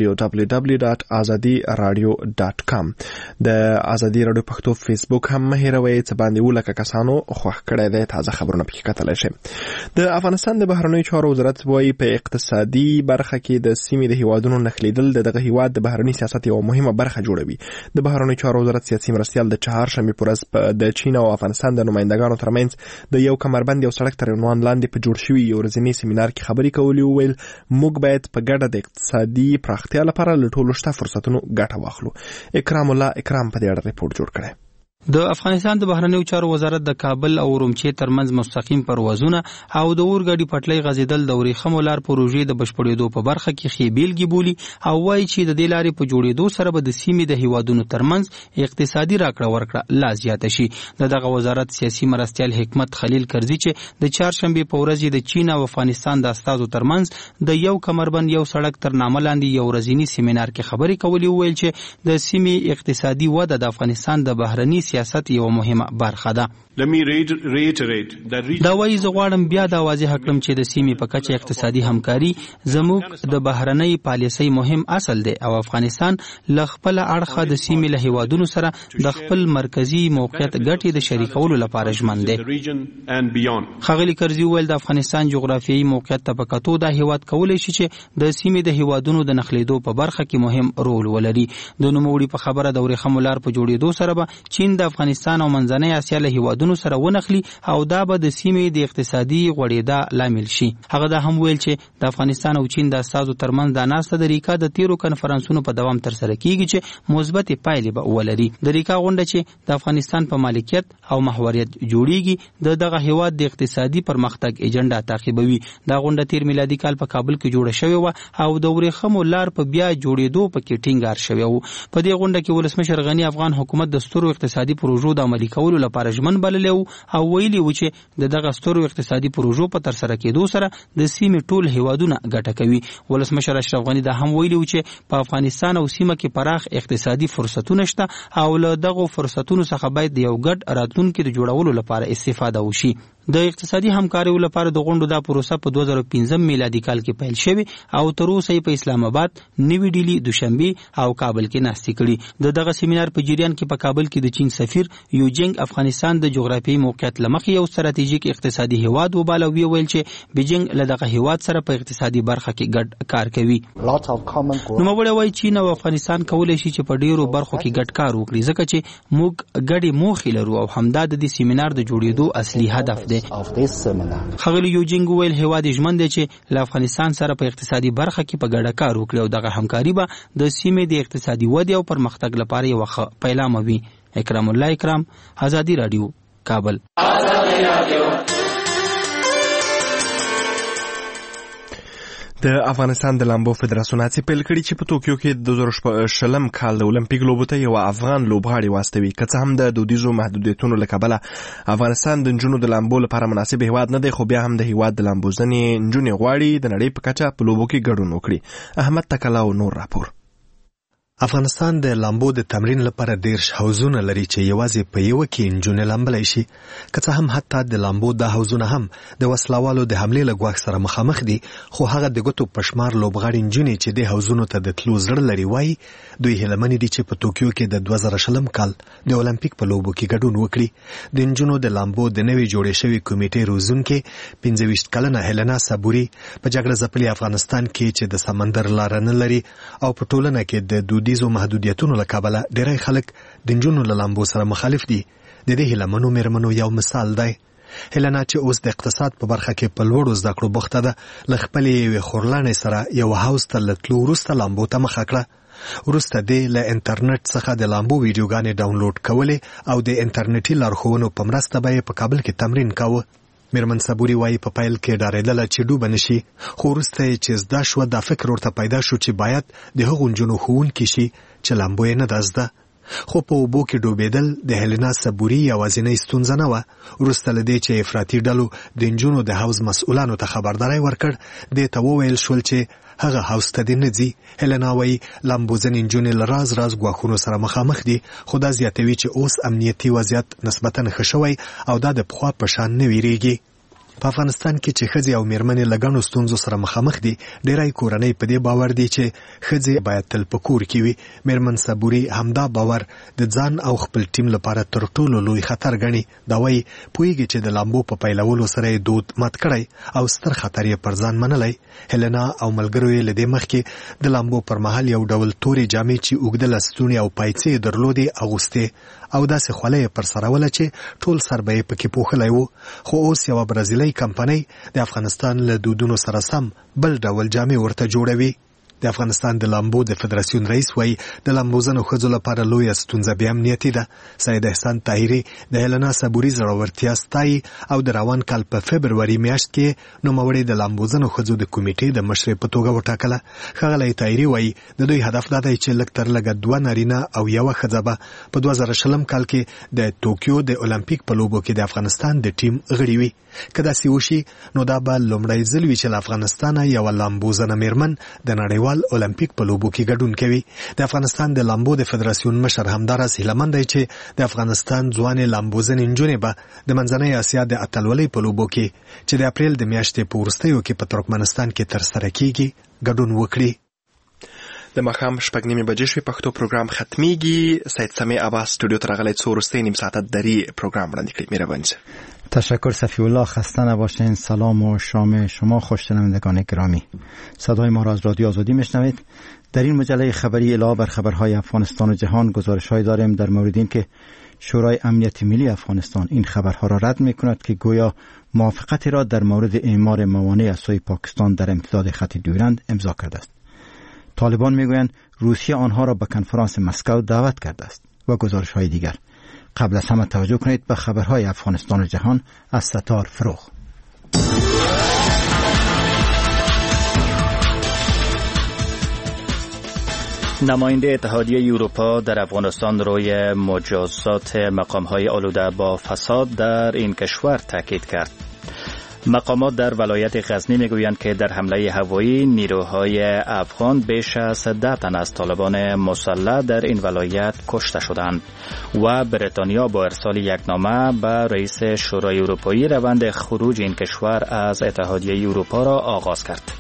Speaker 1: www.azadiradio.com. د ازادي رادیو پښتو فیسبوک هم مه هېروئ چې باندې ولکه کسانو خوښ کړی دی تازه خبرونه پکې کتلی شي. د افغانستان د بهرنیو چارو وزارت وایي په اقتصادي برخه کې د سیمې د هیوادونو نښلېدل د دغه هیواد د بهرني سیاست یوه مهمه برخه جوړوي. د بهرنیو چارو وزارت سیاسي مرستیال د چهارشنبې په ورځ د چین او افغانستان د نمایندګانو ترمنځ د یو کمربند یو سړک تر عنوان لاندې په جوړ شوي یو ورځني سیمینار کې خبرې کولې. وویل موږ باید په ګډه د اقتصادي پراختیا لپاره له ټولو شته فرصتونو ګټه واخلو. اکرام الله اکرام په دې اړه ریپورت جوړ کړی.
Speaker 15: د افغانستان د بهرنیو چارو وزارت د کابل او رومچې ترمنځ مستقیم پروازونه او د اورګاډي پټلۍ غځېدل د ورېښمو لار پروژې د بشپړېدو په برخه کې ښې بیلګې بولي او وایي چې د دې لارې په جوړېدو سره به د سیمې د هیوادونو ترمنځ اقتصادي راکړه ورکړه لا زیاته شي. دغه وزارت سیاسي مرستیال حکمت خلیل کرزي چې د چهارشنبې په ورځ د چین او افغانستان د استازو ترمنځ د یو کمربند یو سړک تر نامه لاندې یو ورځني سیمینار کې خبرې کولې وویل چې د سیمې اقتصادي وده د افغانستان د بهرني سیاست یو مهمه برخه ده. دا وایي زه غواړم بیا دا واضح کړم چې د سیمې په کچه اقتصادي همکاري زموږ د بهرنۍ پالیسۍ مهم اصل دی او افغانستان له خپل اړخه د سیمې له هیوادونو سره د خپل مرکزی موقعیت ګټې د شریکولو لپاره ژمن دی. ښاغلي کرزي وویل د افغانستان جغرافیایي موقعیت ته په کتو دا هیواد کولی شي چې د سیمې د هیوادونو د نښلېدو په برخه کې مهم رول ولري. د نوموړي په خبره د ورېښمو لار په جوړېدو سره به چین د افغانستان او منځنۍ اسیا له هیوادونو سره ونښلي او دا به د سیمې د اقتصادي غوړېدا لامل شي. هغه دا هم ویل چې د افغانستان او چین د استازو ترمنځ دا ناسته د ریکا د تیرو کنفرانسونو په دوام ترسره کیږي چې مثبتې پایلې به ولري. د ریکا غونډه چې د افغانستان په مالکیت او محوریت جوړیږي د دغه هیواد د اقتصادي پرمختګ ایجنډا تعقیبوي. دا غونډه تیر میلادي کال په کابل کې جوړه شوې وه او د ورېښمو لار په بیا جوړېدو پکې ټینګار شوی و. په دې غونډه کې ولسمشر غني افغان حکومت د سترو اقتصادي پروژو د عملي کولو لپاره ژمن بللی او ویلي و چې د دغه سترو اقتصادي پروژو په ترسره کېدو سره د سیمې ټول هیوادونه ګټه کوي. ولسمشر اشرف غني دا هم ویلي و چې په افغانستان او سیمه کې پراخ اقتصادي فرصتونه شته او له دغو فرصتونو څخه باید د یو ګډ راتلونکي د جوړولو لپاره استفاده وشي. د اقتصادي همکاریو لپاره د غونډو دا پروسه په 2015 میلادي کال کې پیل شوی او تر اوسه په اسلام آباد، نوی ډیلی، دوشنبه او کابل کې ناستې کړي. دغه سیمینار په جریان کې په کابل کې د چین سفیر یوجنګ افغانستان د جغرافیایي موقعیت لمخې یو ستراتیژیک اقتصادي هیواد وباله او ویل چې بیجینګ له دغه هیواد سره په اقتصادي برخه کې ګډ کار کوي. نوموړی وایي چین او افغانستان کولی شي چې په ډیرو برخو کې ګډ کار وکړي ځکه چې موږ ګډې موخې لرو او همدا د دې سیمینار د جوړېدو اصلي هدف دی. ښاغلي یوجینګ ویل هیواد ژمن دی چې له افغانستان سره په اقتصادي برخه کې په ګډه کار وکړي او دغه همکاري به د سیمې د اقتصادي ودې او پرمختګ لپاره یو ښه پیلامه وي. اکرام الله اکرام، آزادی رادیو، کابل.
Speaker 1: د افغانستان د لامبو فدراسیون هڅې پیل کړي چې په توکیو کې د 2020 کال د اولمپیک لوبو ته یو افغان لوبغاړی واستوي. که څه هم د دودیزو محدودیتونو له کبله افغانستان د نجونو د لامبو لپاره مناسب هیواد نه دی، خو بیا هم د هیواد د لامبو ځنې نجونې غواړي د نړۍ په کچه په لوبو کې ګډون وکړي. احمد تکلاو نور راپور.
Speaker 18: افغانستان د لامبو د تمرین لپاره ډیر حوزونه لري چې یوازې په یو کې نجونې لامبلی شي. که څه هم حتی د لامبو د حوزونه هم د وسلوالو د حملې له ګواښ سره مخامخ دي، خو هغه د ګوتو په شمار لوبغاړي نجونې چې د حوزونو ته د تلو زړه لري وایي دوی هیلهمنې دي چې په توکیو کې د 2020 کال د اولمپیک په لوبو کې ګډون وکړي. د نجونو د لامبو د نوې جوړې شوې کمیټې روزونکې 25 کلنه هیلنا صبوري په جګړه ځپلي افغانستان کې چې د سمندر لاره نه لري او په ټولنه کې د دودیزو محدودیتونو له کبله ډېری خلک د نجونو له لامبو سره مخالف دي. د دې هیلمنو میرمنو یو مثال دی. هیلنا چې اوس د اقتصاد په برخه کې په لوړو زده کړو بوخته ده، له خپلې یوې خورلانې سره یو هاوس ته له تلو وروسته لامبو ته مخه کړه. وروسته دې له انټرنیټ څخه د لامبو ویډیوګانې ډاونلوډ کولې او د انټرنیټي لارښوونو په مرسته به یې په کابل کې تمرین کاوه. میرمن صبوري وایي په پیل کې ډارېدله چې ډوبه نشي، خو وروسته یې چې زده شوه دا فکر ورته پیدا شو چې باید د هغو نجونو ښوونکي شي چې لامبو یې نه ده زده. خو په اوبو کې ډوبېدل د هیلنا صبوري یوازینۍ ستونزه نه وه. وروسته له دې چې افراطي ډلو د نجونو د حوض مسؤلانو ته خبرداری ورکړ، دې ته وویل شول چې هغه حوض ته دې نه ځي. هیلنا وایي لامبو ځینې نجونې له راز ګواښونو سره مخامخ دي، خو دا زیاتوي چې اوس امنیتي وضعیت نسبتاً ښه شوی او دا د پخوا په شان نه ویریږي. په افغانستان کې چې ښځې او میرمنې له ګڼو ستونزو سره مخامخ دي، ډېری کورنۍ په دې باور دي چې ښځې باید تل په کور کې وي. میرمن صبوري همدا باور د ځان او خپل ټیم لپاره تر ټولو لوی خطر ګڼي. دا وایي پوهیږي چې د لامبو په پیلولو سره یې دود مات کړی او ستر خطر یې پر ځان منلی. هیلنا او ملګرو یې له دې مخکې د لامبو پر مهال یو ډول تورې جامې چې اوږده لستوڼي او پایڅې یې درلودې اغوستې او داسې خوله یې پر سروله چې ټول سر به یې پکې پوښلی و. خو اوس یوه برازیلۍ کمپنۍ د افغانستان له دودونو سره سم بل ډول جامې ورته جوړوي. د افغانستان د لامبو د فدراسیون رئیس وایي د لامبوزنو ښځو لپاره لویه ستونزه بیا امنیتي ده. سید احسان طاهري د هیلنا صبوري زړورتیا ستایي او د روان کال په فبروري میاشت کې نوموړې د لامبوزنو ښځو د کمیټې د مشرې په توګه وټاکله. ښاغلی طاهري وایي د دوی هدف دا دی چې لږ تر لږه 2 نارینه او 1 ښځه به په 2020 کال کې د ټوکیو د اولمپیک په لوبو کې د افغانستان د ټیم غړي وي. که داسې وشي نو دا به لومړی ځل وي چې له افغانستانه یوه لامبوزنه میرمن د نړیوال اولمپیک په لوبو کې ګډون کوي. د افغانستان د لامبو د فدراسیون مشر همداراز هیلهمند دی چې د افغانستان ځوانې لامبوزنې نجونې به د منځنۍ اسیا د اتلولۍ په لوبو کې چې د اپریل د میاشتې په وروستیو کې په ترکمنستان کې ترسره کیږي ګډون وکړي.
Speaker 1: د ماښام 6:30 بجې شوې. پښتو پروګرام ختمیږي. سید سمیع عباس استودیو ته راغلی څو وروستۍ نیم ساعته دری پروگرام وړاندې کړي. مهرباني.
Speaker 19: تشکر صفی الله. خسته نباشین. سلام و شام شما خوششنوندگان گرامی. صدای ما را از رادیو آزادی میشنوید. در این مجله خبری علاوه بر خبرهای افغانستان و جهان گزارش‌هایی داریم در مورد این که شورای امنیت ملی افغانستان این خبرها را رد می‌کند که گویا موافقتی را در مورد اعمار موانع از سوی پاکستان در امتداد خط دیورند امضا کرده است. طالبان میگویند روسیه آنها را به کنفرانس مسکو دعوت کرده است و گزارش‌های دیگر. قبل از همه توجه کنید به خبرهای افغانستان و جهان از ستار فروغ.
Speaker 20: نماینده اتحادیه اروپا در افغانستان روی مجازات مقام‌های آلوده با فساد در این کشور تاکید کرد. مقامات در ولایت غزنی میگویند که در حمله هوایی نیروهای افغان بیش از 10 تن از طالبان مسلح در این ولایت کشته شدند و بریتانیا با ارسال یک نامه به رئیس شورای اروپایی روند خروج این کشور از اتحادیه اروپا را آغاز کرد.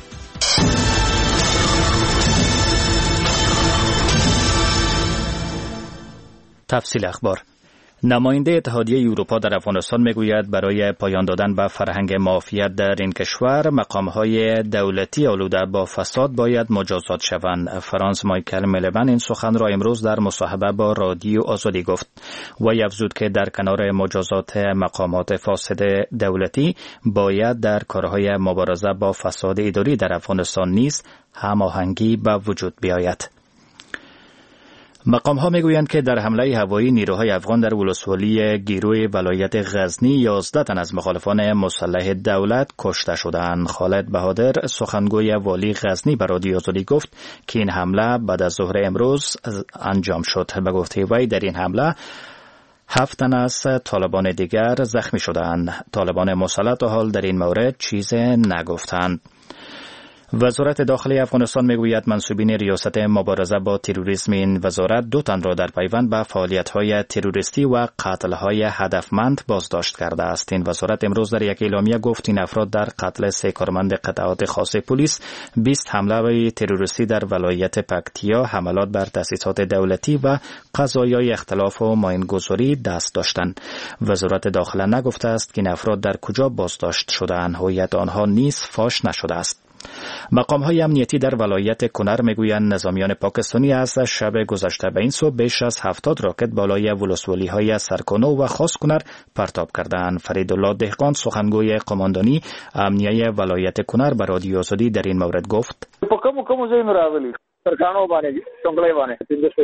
Speaker 20: تفصیل اخبار. نماینده اتحادیه اروپا در افغانستان میگوید برای پایان دادن به فرهنگ مافیات در این کشور مقام‌های دولتی آلوده با فساد باید مجازات شوند. فرانس مایکل میلبن این سخن را امروز در مصاحبه با رادیو آزادی گفت و افزود که در کنار مجازات مقامات فاسد دولتی باید در کارهای مبارزه با فساد اداری در افغانستان نیز هماهنگی به وجود بیاید. مقام ها میگویند که در حمله هوایی نیروهای افغان در ولسوالی گیروی ولایت غزنی 11 تن از مخالفان مسلح دولت کشته شدند. خالد بهادر سخنگوی والی غزنی به رادیو آزادی گفت که این حمله بعد از ظهر امروز انجام شد. به گفته وی در این حمله 7 تن از طالبان دیگر زخمی شدند. طالبان مسلح تا حال در این مورد چیز نگفتند. وزارت داخلی افغانستان میگوید منصوبین ریاست مبارزه با تروریسم این وزارت 2 تن را در پیوند به فعالیت‌های تروریستی و قتل‌های هدفمند بازداشت کرده است. این وزارت امروز در یک اعلامیه گفت این افراد در قتل 3 کارمند قطعات خاص پلیس، 20 حمله تروریستی در ولایت پکتیا، حملات بر تأسیسات دولتی و قضایای اختلاف و ماینگذاری دست داشتند. وزارت داخله نگفته است که این افراد در کجا بازداشت شدند. هویت آنها نیز فاش نشده است. مقام‌های امنیتی در ولایت کنر میگویند نظامیان پاکستانی از شب گذشته به این سو بیش از 70 راکت بالای ولسوالی‌های سرکنو و خاص کنر پرتاب کردند. فریدالله دهقان سخنگوی قماندانی امنیه ولایت کنر به رادیو آزادی در این مورد گفت:
Speaker 12: کوم ځای راغلي سرکانو باندې څنګه باندې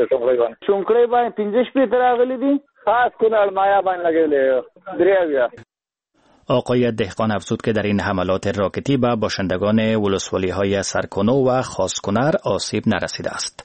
Speaker 12: 15 شپې راغلي دي خاص کنر مایا باندې لګولې دریاویا.
Speaker 20: آقای دهقان افزود که در این حملات راکتی به باشندگان ولسوالی‌های سرکنو و خاصکنر آسیب نرسیده است.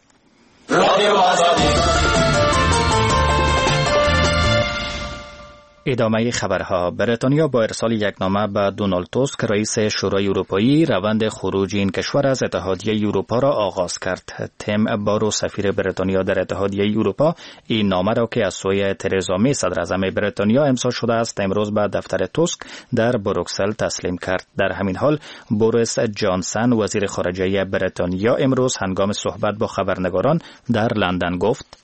Speaker 20: ادامه خبرها. بریتانیا با ارسال یک نامه به دونالد توسک رئیس شورای اروپایی روند خروج این کشور از اتحادیه اروپا را آغاز کرد. تیم بارو سفیر بریتانیا در اتحادیه اروپا این نامه را که از سوی ترزا می صدر اعظم بریتانیا امضا شده است امروز به دفتر توسک در بروکسل تسلیم کرد. در همین حال بوریس جانسن وزیر خارجه بریتانیا امروز هنگام صحبت با خبرنگاران در لندن گفت: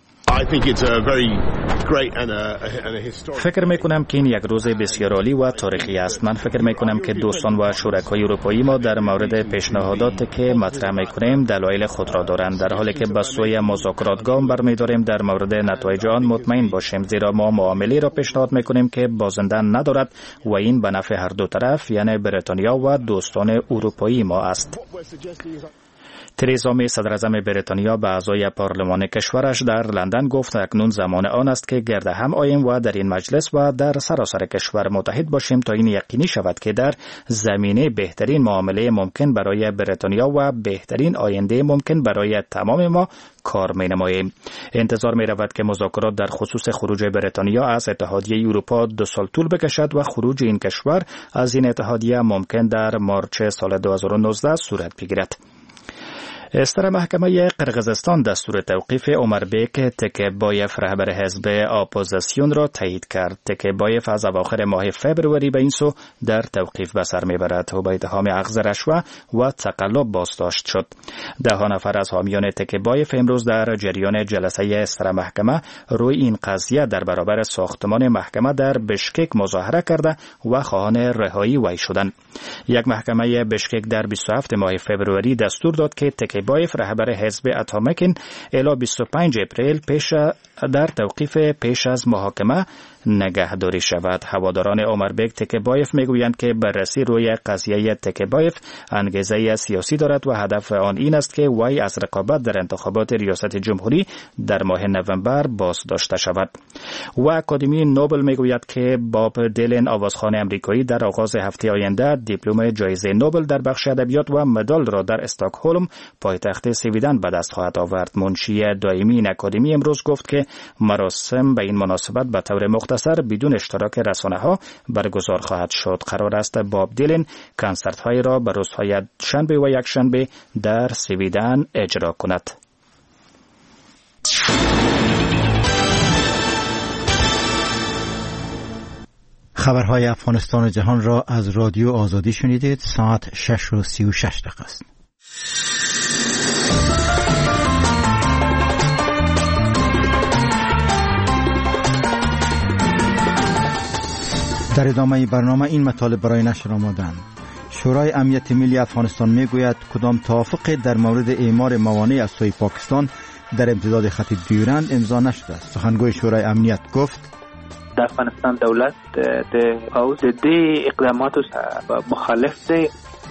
Speaker 20: فکر میکنم که این یک روز بسیار عالی و تاریخی است. من فکر میکنم که دوستان و شرکای اروپایی ما در مورد پیشنهاداتی که مطرح میکنیم دلایل خود را دارند، در حالی که به سوی مذاکراتگاه برمیداریم در مورد نتایج آن مطمئن باشیم، زیرا ما معامله را پیشنهاد میکنیم که بازنده ندارد و این به نفع هر دو طرف یعنی بریتانیا و دوستان اروپایی ما است. تریزا می صدر اعظم بریتانیا به اعضای پارلمان کشورش در لندن گفت اکنون زمان آن است که گرد هم آییم و در این مجلس و در سراسر کشور متحد باشیم تا این یقینی شود که در زمینه بهترین معامله ممکن برای بریتانیا و بهترین آینده ممکن برای تمام ما کار می نماییم. انتظار می رود که مذاکرات در خصوص خروج بریتانیا از اتحادیه اروپا 2 سال طول بکشد و خروج این کشور از این اتحادیه ممکن در مارچ سال 2019 صورت بگیرد. استر محکمه قرقیزستان دستور توقیف عمربیک تکیبایف رهبر حزب اپوزیسیون را تایید کرد. تکیبایف از اواخر ماه فبروری به این سو در توقیف به سر میبرد و با اتهام اخذ رشوه و تقلب بازداشت شد. 10 نفر از حامیان تکیبایف امروز در جریان جلسه استر محکمه روی این قضیه در برابر ساختمان محکمه در بشکک مظاهره کرده و خواهان رهایی وی شدند. یک محکمه بشکک در 27 ماه فبروری دستور داد که تکیبایف رهبر حزب اتامکین الی 25 اپریل در توقیف پیش از محاکمه نگهداری شود. هواداران عمربیک تکیبایف میگویند که بررسی روی قضیه تکیبایف انگیزه سیاسی دارد و هدف آن این است که وی از رقابت در انتخابات ریاست جمهوری در ماه نوامبر بازداشته شود. و اکادمی نوبل میگوید که باب دیلن آوازخوان امریکایی در آغاز هفته آینده دیپلم جایزه نوبل در بخش ادبیات و مدال را در استکهلم پایتخت سویدن به دست خواهد آورد. منشی دائمی این اکادمی امروز گفت که مراسم به این مناسبت به طور مختصر بدون اشتراک رسانه‌ها برگزار خواهد شد. قرار است باب دیلن کنسرت‌های را به روزهای شنبه و یکشنبه در سویدن اجرا کند.
Speaker 19: خبرهای افغانستان و جهان را از رادیو آزادی شنیدید. ساعت 6:36 است. در ادامه برنامه این مطالب برای نشر آمدند. شورای امنیت ملی افغانستان میگوید کدام توافق در مورد اعمار موانع از سوی پاکستان در امتداد خط دیورند امضا نشده است. سخنگوی شورای امنیت گفت
Speaker 6: د افغانستان دولت د پاوز د دې اقداماتو مخالف دی.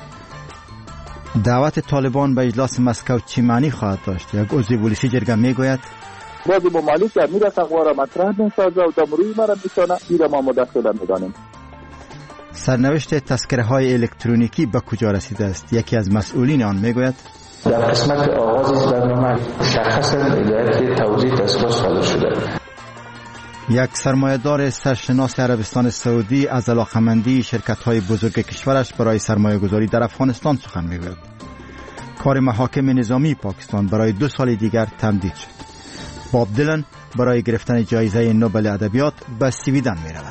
Speaker 19: دعوت طالبان به اجلاس مسکو چه معنی خواهد داشت؟ یک عضو پلیسی جرگه میگوید
Speaker 5: بعضی ممالک امیر تقوا را مطرح می‌سازد و در روی ما را می‌شانه این ما مداخله می‌دانیم.
Speaker 19: سرنوشت تذکره های الکترونیکی به کجا رسیده است؟ یکی از مسئولین آن میگوید
Speaker 21: در قسمت آغاز برنامه شخصا هدایت توزیع دستگاه صادر شده.
Speaker 19: یک سرمایه‌دار سرشناس عربستان سعودی از علاقمندی شرکت‌های بزرگ کشورش برای سرمایه‌گذاری در افغانستان سخن می‌گوید. کار محاکم نظامی پاکستان برای 2 سال دیگر تمدید شد. باب دیلن برای گرفتن جایزه نوبل ادبیات به سویدن می‌رود.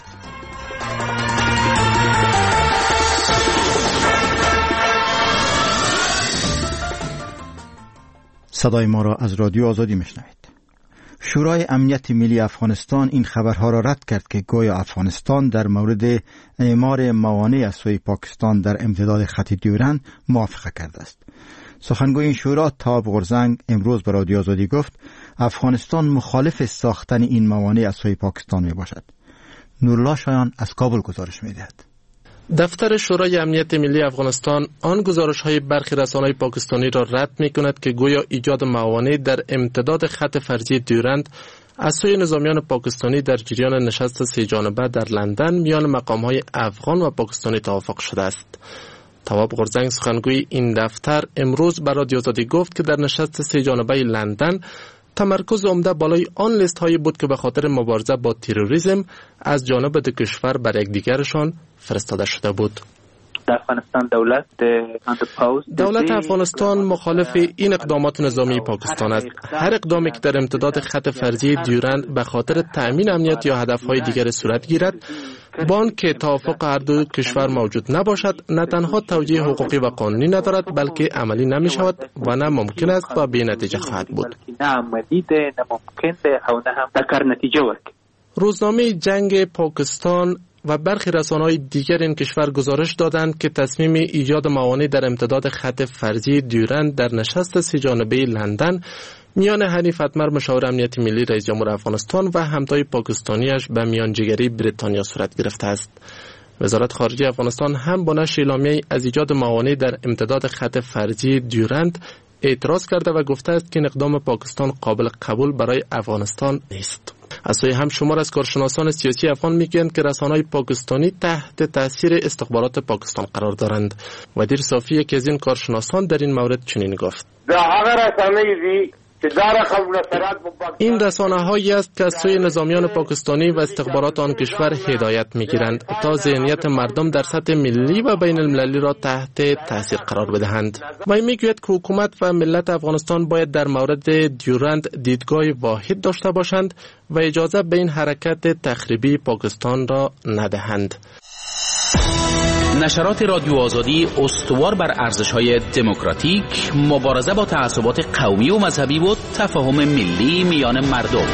Speaker 19: صدای ما را از رادیو آزادی میشنوید. شورای امنیت ملی افغانستان این خبرها را رد کرد که گویا افغانستان در مورد اعمار موانع از سوی پاکستان در امتداد خط دیورند موافقه کرده است. سخنگوی این شورا تاب غرزنگ امروز به رادیو آزادی گفت افغانستان مخالف ساختن این موانع از سوی پاکستان می باشد. نورالله شایان از کابل گزارش می دهد.
Speaker 22: دفتر شورای امنیت ملی افغانستان آن گزارش‌های برخی رسانه‌های پاکستانی را رد می‌کند که گویا ایجاد موانع در امتداد خط فرضی دیورند از سوی نظامیان پاکستانی در جریان نشست 3 جانبه در لندن میان مقام‌های افغان و پاکستانی توافق شده است. تواب غرزنگ سخنگوی این دفتر امروز به رادیو آزادی گفت که در نشست 3 جانبه لندن تمرکز عمده بالای آن لیست هایی بود که به خاطر مبارزه با تروریسم از جانب دو کشور بر یکدیگرشان فرستاده شده بود. دولت افغانستان مخالف این اقدامات نظامی پاکستان است. هر اقدامی که در امتداد خط فرضی دیورند به خاطر تأمین امنیت یا هدفهای دیگر صورت گیرد، با آنکه توافق هر دو کشور موجود نباشد، نه تنها توجیه حقوقی و قانونی ندارد بلکه عملی نمی شود و نه ممکن است و بی نتیجه خواهد بود. روزنامه جنگ پاکستان و برخی رسانه‌های دیگر این کشور گزارش دادند که تصمیم ایجاد موانع در امتداد خط فرضی دیورند در نشست 3 جانبه لندن میان حنیف اتمر مشاور امنیت ملی رئیس جمهور افغانستان و همتای پاکستانیش به میانجیگری بریتانیا صورت گرفته است. وزارت خارجه افغانستان هم با نشر اعلامیه‌ای از ایجاد موانع در امتداد خط فرضی دیورند اعتراض کرده و گفته است که این اقدام پاکستان قابل قبول برای افغانستان نیست. از سوی هم شمار از کارشناسان سیاسی افغان میگویند که رسانه‌های پاکستانی تحت تاثیر استخبارات پاکستان قرار دارند. ودیر صافی یکی از این کارشناسان در این مورد چنین گفت: این رسانه‌هایی است که از سوی نظامیان پاکستانی و استخبارات آن کشور هدایت می‌گیرند تا ذهنیت مردم در سطح ملی و بین المللی را تحت تاثیر قرار بدهند. و میگوید که حکومت و ملت افغانستان باید در مورد دیورند دیدگاه واحد داشته باشند و اجازه به این حرکت تخریبی پاکستان را ندهند.
Speaker 2: نشرات رادیو آزادی استوار بر ارزش‌های دموکراتیک، مبارزه با تعصبات قومی و مذهبی و تفاهم ملی میان مردم.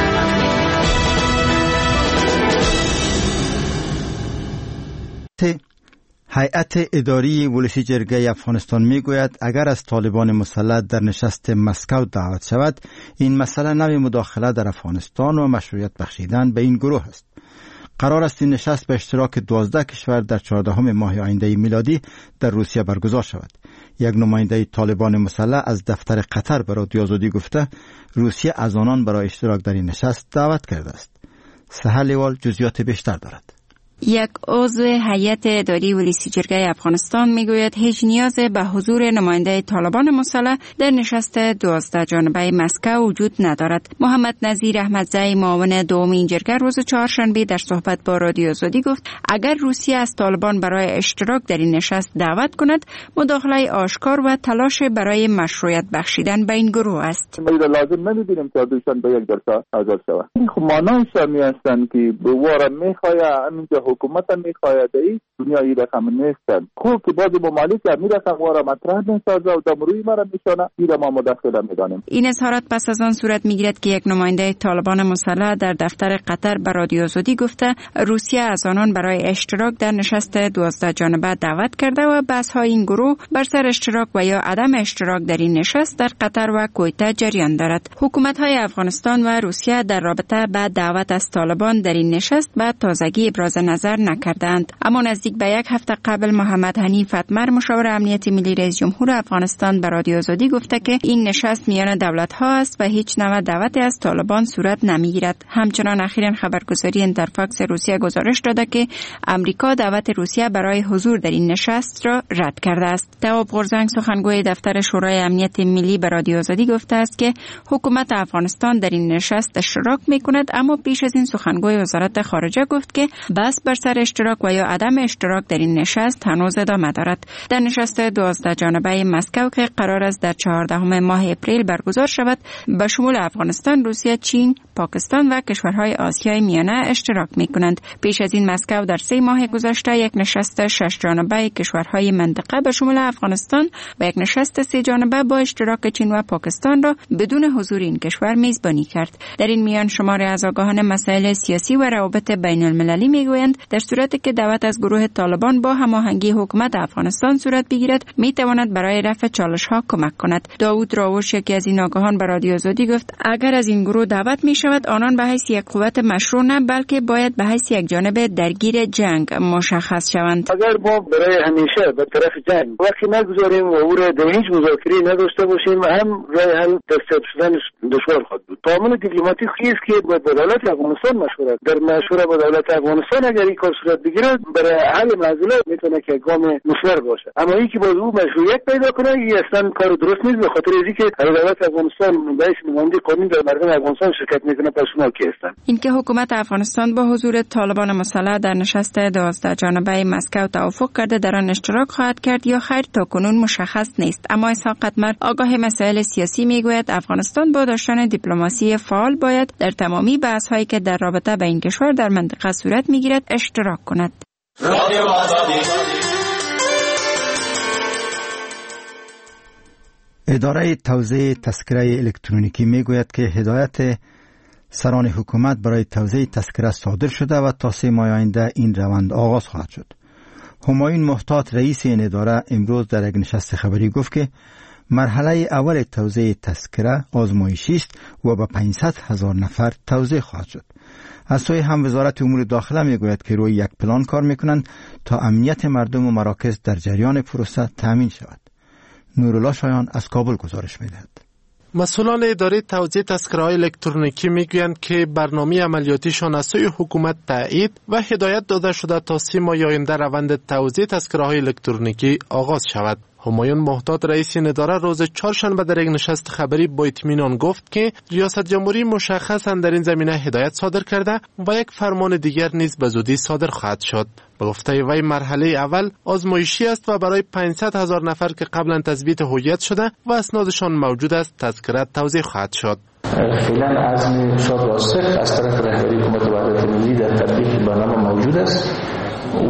Speaker 19: هیئت اداری ولسی جرگه افغانستان میگوید اگر از طالبان مسلح در نشست مسکو دعوت شود، این مسئله نوع مداخله در افغانستان و مشروعیت بخشیدن به این گروه است. قرار است این نشست به اشتراک 12 کشور در 14 ماه آینده میلادی در روسیه برگزار شود. یک نماینده طالبان مسلح از دفتر قطر به رادیو آزادی گفته روسیه از آنان برای اشتراک در این نشست دعوت کرده است. سهر لیوال جزئیات بیشتر دارد.
Speaker 4: یک عضو هیئت اداری ولسی جرگه افغانستان میگوید هیچ نیاز به حضور نماینده طالبان مسلح در نشست 12 جانبه مسکو وجود ندارد. محمد نظیر احمدزی معاون دوم این جرگه روز چهارشنبه در صحبت با رادیو آزادی گفت اگر روسیه از طالبان برای اشتراک در این نشست دعوت کند، مداخله آشکار و تلاش برای مشروعیت بخشیدن به این گروه است.
Speaker 5: ما لازم نمی‌بینیم که دوشان به یک جلسه حاضر شود. خب معنایش می هستند که به واره می‌خواهد همینجا حکومت میخواهد ای دنیایی رقم نیستند. خوب که بعضی ممالک می رقم واره مطرح میسازه و دمروی مرا میشانه ایره ما مداخله میدانیم.
Speaker 4: این اظهارات پس از آن صورت میگیرد که یک نماینده طالبان مسلح در دفتر قطر به رادیو آزادی گفته روسیه از آنان برای اشتراک در نشست 12 جانبه دعوت کرده و بحث‌های این گروه بر سر اشتراک و یا عدم اشتراک در این نشست در قطر و کویت جریان دارد. حکومت‌های افغانستان و روسیه در رابطه با دعوت از طالبان در این نشست به تازگی ابراز نظر نکردند. اما نزدیک به یک هفته قبل محمد حنیف اتمر مشاور امنیت ملی رئیس جمهور افغانستان به رادیو آزادی گفته که این نشست میان دولت‌ها است و هیچ نوع دعوتی از طالبان صورت نمیگیرد. همچنان اخیراً خبرگزاری اینترفاکس روسیه گزارش داده که امریکا دعوت روسیه برای حضور در این نشست را رد کرده است. تواب غورزنگ سخنگوی دفتر شورای امنیت ملی به رادیو آزادی گفته است که حکومت افغانستان در این نشست اشتراک می‌کند، اما پیش از این سخنگوی وزارت خارجه گفت که بحث بر سر اشتراک و یا عدم اشتراک در این نشست هنوز ادامه دارد. در نشست 12 جانبه مسکو که قرار است در 14 ماه اپریل برگزار شود، به شمول افغانستان، روسیه، چین، پاکستان و کشورهای آسیای میانه اشتراک می‌کنند. پیش از این مسکو در 3 ماه گذشته یک نشست 6 جانبه کشورهای منطقه به شمول افغانستان و یک نشست 3 جانبه با اشتراک چین و پاکستان را بدون حضور این کشور میزبانی کرد. در این میان شماری از آگاهان مسائل سیاسی و روابط بین المللی میگویند در صورتی که دعوت از گروه طالبان با هماهنگی حکومت افغانستان صورت بگیرد، میتواند برای رفع چالش‌ها کمک کند. داوود راوش یکی از این آگاهان به رادیو آزادی گفت اگر از این گروه دعوت می شود، آنان به حیث یک قوت مشروع نه بلکه باید به حیث یک جانب درگیر جنگ مشخص شوند.
Speaker 8: اگر ما برای همیشه به طرف جنگ وقتی نگذاریم و او را در هیچ مذاکره نداشته باشیم، هم راه حل دستیاب شدن دشوار خواهد بود. تعامل دیپلماتیک است که با دولت افغانستان مشورت در مشوره با دولت افغانستان اگر این کار صورت بگیرد برای حل مسئله میتونه که گام مثمر باشه. اما این که باز او مشروعیت پیدا کنه، این اصلا کار درست نیست، به خاطر اینکه دولت افغانستان باعث نماینده قانونی در مردم افغانستان شرکت میکنه، پس اونا کی هستن؟
Speaker 4: اینکه حکومت افغانستان با حضور طالبان مسلح در نشست 12 جانبه مسکو توافق کرده در آن اشتراک خواهد کرد یا خیر تا کنون مشخص نیست. اما اسحاق قدمر آگاه مسائل سیاسی میگوید افغانستان با داشتن دیپلماسی فعال باید در تمامی بحث‌هایی که در رابطه با این کشور در منطقه صورت میگیرد اشتراک کند.
Speaker 19: اداره توزیع تذکره الکترونیکی میگوید که هدایت سران حکومت برای توزیع تذکره صادر شده و تا 3 ماه آینده این روند آغاز خواهد شد. همایون محتاط رئیس این اداره امروز در یک نشست خبری گفت که مرحله اول توزیع تذکره آزمایشی است و به 500,000 نفر توزیع خواهد شد. از سوی هم وزارت امور داخله میگوید که روی یک پلان کار میکنند تا امنیت مردم و مراکز در جریان پروسه تامین شود. نورالله شایان از کابل گزارش می‌دهد.
Speaker 22: مسئولان اداره توزیع تذکره‌های الکترونیکی میگویند که برنامه عملیاتیشان از سوی حکومت تایید و هدایت داده شده تا 3 ماه آینده روند توزیع تذکره‌های الکترونیکی آغاز شود. همایون محتاط رئیس این اداره روز چهارشنبه در یک نشست خبری با اطمینان گفت که ریاست جمهوری مشخصاً در این زمینه هدایت صادر کرده و یک فرمان دیگر نیز به زودی صادر خواهد شد. به گفته وی مرحله اول آزمایشی است و برای 500,000 نفر که قبلا تثبیت هویت شده و اسنادشان موجود است تذکره توزیع خواهد شد.
Speaker 21: فعلا عزم شاد و صدق از طرف رهبری حکومت وحدت ملی در تطبیق برنامه موجود است و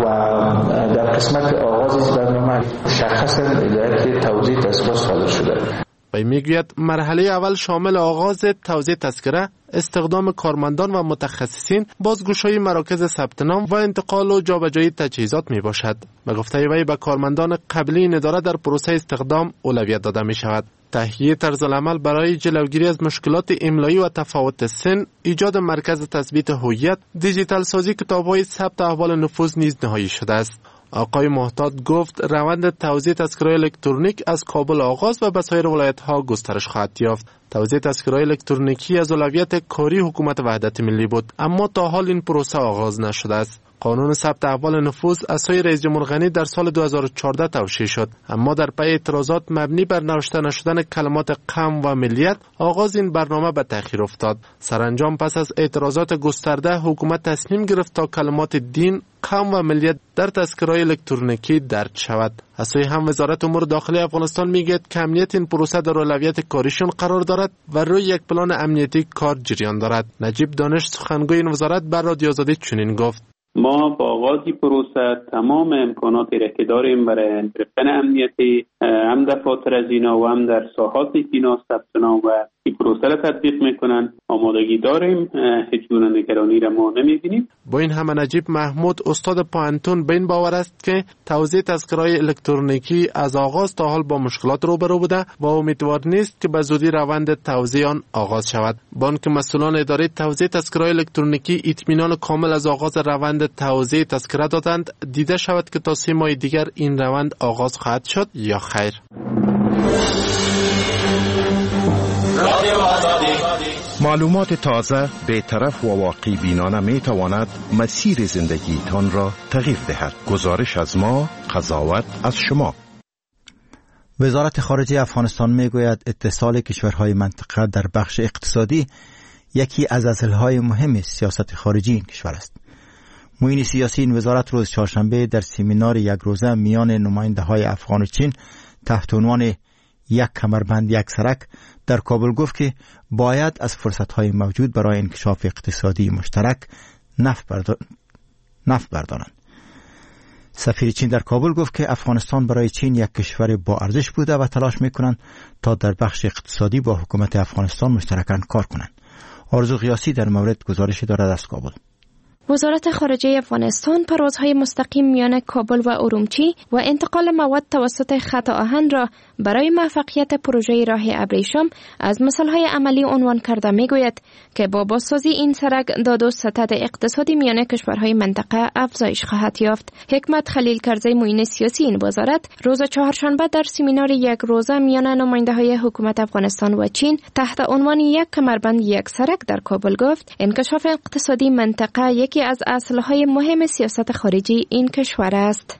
Speaker 21: در قسمت آغاز برنامه مشخصاً هدایت توزیع تذکره صادر شده.
Speaker 22: وی میگوید مرحله اول شامل آغاز توزیع تذکره، استخدام کارمندان و متخصصین، بازگشایی مراکز ثبت نام و انتقال و جابجایی تجهیزات می باشد. به گفته وی به کارمندان قبلی این اداره در پروسه استخدام اولویت داده می شود. تهیه طرزالعمل برای جلوگیری از مشکلات املایی و تفاوت سن، ایجاد مرکز تثبیت هویت، دیجیتال سازی کتاب‌های ثبت احوال نفوذ نیز نهایی شده است. آقای محتاط گفت روند توزیع تذکره الکترونیک از کابل آغاز و به سایر ولایت‌ها گسترش خواهد یافت. توزیع تذکره الکترونیکی از اولویت کاری حکومت وحدت ملی بود، اما تا حال این پروسه آغاز نشده است. قانون ثبت احوال نفوذ از سوی رئیس جمهور غنی در سال 2014 توشیح شد، اما در پی اعتراضات مبنی بر نوشته نشدن کلمات قوم و ملیت آغاز این برنامه به تأخیر افتاد. سرانجام پس از اعتراضات گسترده حکومت تصمیم گرفت تا کلمات دین، قوم و ملیت در تذکره‌های الکترونیکی درج شود. از سوی هم وزارت امور داخلی افغانستان میگوید که امنیت این پروسه در اولویت کاریشون قرار دارد و روی یک پلان امنیتی کار جریان دارد. نجیب دانش سخنگوی این وزارت بر رادیو آزادی چنین گفت:
Speaker 16: ما با آغاز پروسه تمام امکاناتی را که داریم برای گرفتن امنیتی هم دفاتر از اینا و هم در ساحات اینا ثبت نام و این پروسه را تطبیق میکنن آمادگی داریم. هیچ گونه نگرانی را ما نمیبینیم.
Speaker 22: با این همه نجیب محمود استاد پوهنتون به این باور است که توزیع تذکره‌های الکترونیکی از آغاز تا حال با مشکلات روبرو بوده و امیدوار نیست که به زودی روند توزیع آن آغاز شود. با آنکه مسئولان اداره توزیع تذکره‌های الکترونیکی اطمینان کامل از آغاز روند توزیع تذکره دادند، دیده شود که تا 3 ماه دیگر این روند آغاز خواهد شد یا خیر.
Speaker 7: معلومات تازه، بی‌طرف و واقع بینانه می تواند مسیر زندگی تان را تغییر دهد. گزارش از ما، قضاوت از شما.
Speaker 19: وزارت خارجه افغانستان می گوید اتصال کشورهای منطقه در بخش اقتصادی یکی از اصلهای مهم سیاست خارجی این کشور است. معین سیاسی این وزارت روز چهارشنبه در سمینار یک روزه میان نماینده‌های افغان و چین تحت عنوان یک کمربند یک سرک در کابل گفت که باید از فرصت‌های موجود برای انکشاف اقتصادی مشترک نفع بردارند. سفیر چین در کابل گفت که افغانستان برای چین یک کشور با ارزش بوده و تلاش می‌کنند تا در بخش اقتصادی با حکومت افغانستان مشترکاً کار کنند. آرزو غیاثی در مورد گزارش دارد از کابل.
Speaker 9: وزارت خارجه افغانستان پروازهای مستقیم میان کابل و ارومچی و انتقال مواد توسط خط آهن را برای موفقیت پروژه راه ابریشم از مثالهای عملی عنوان کرده میگوید که با بازسازی این سرک داد و ستد اقتصادی میان کشورهای منطقه افزایش خواهد یافت. حکمت خلیل کرزی معین سیاسی این وزارت روز چهارشنبه در سمینار یک روزه میان نماینده‌های حکومت افغانستان و چین تحت عنوان یک کمربند یک سرک در کابل گفت انکشاف اقتصادی منطقه یکی از اصلهای مهم سیاست خارجی این کشور است.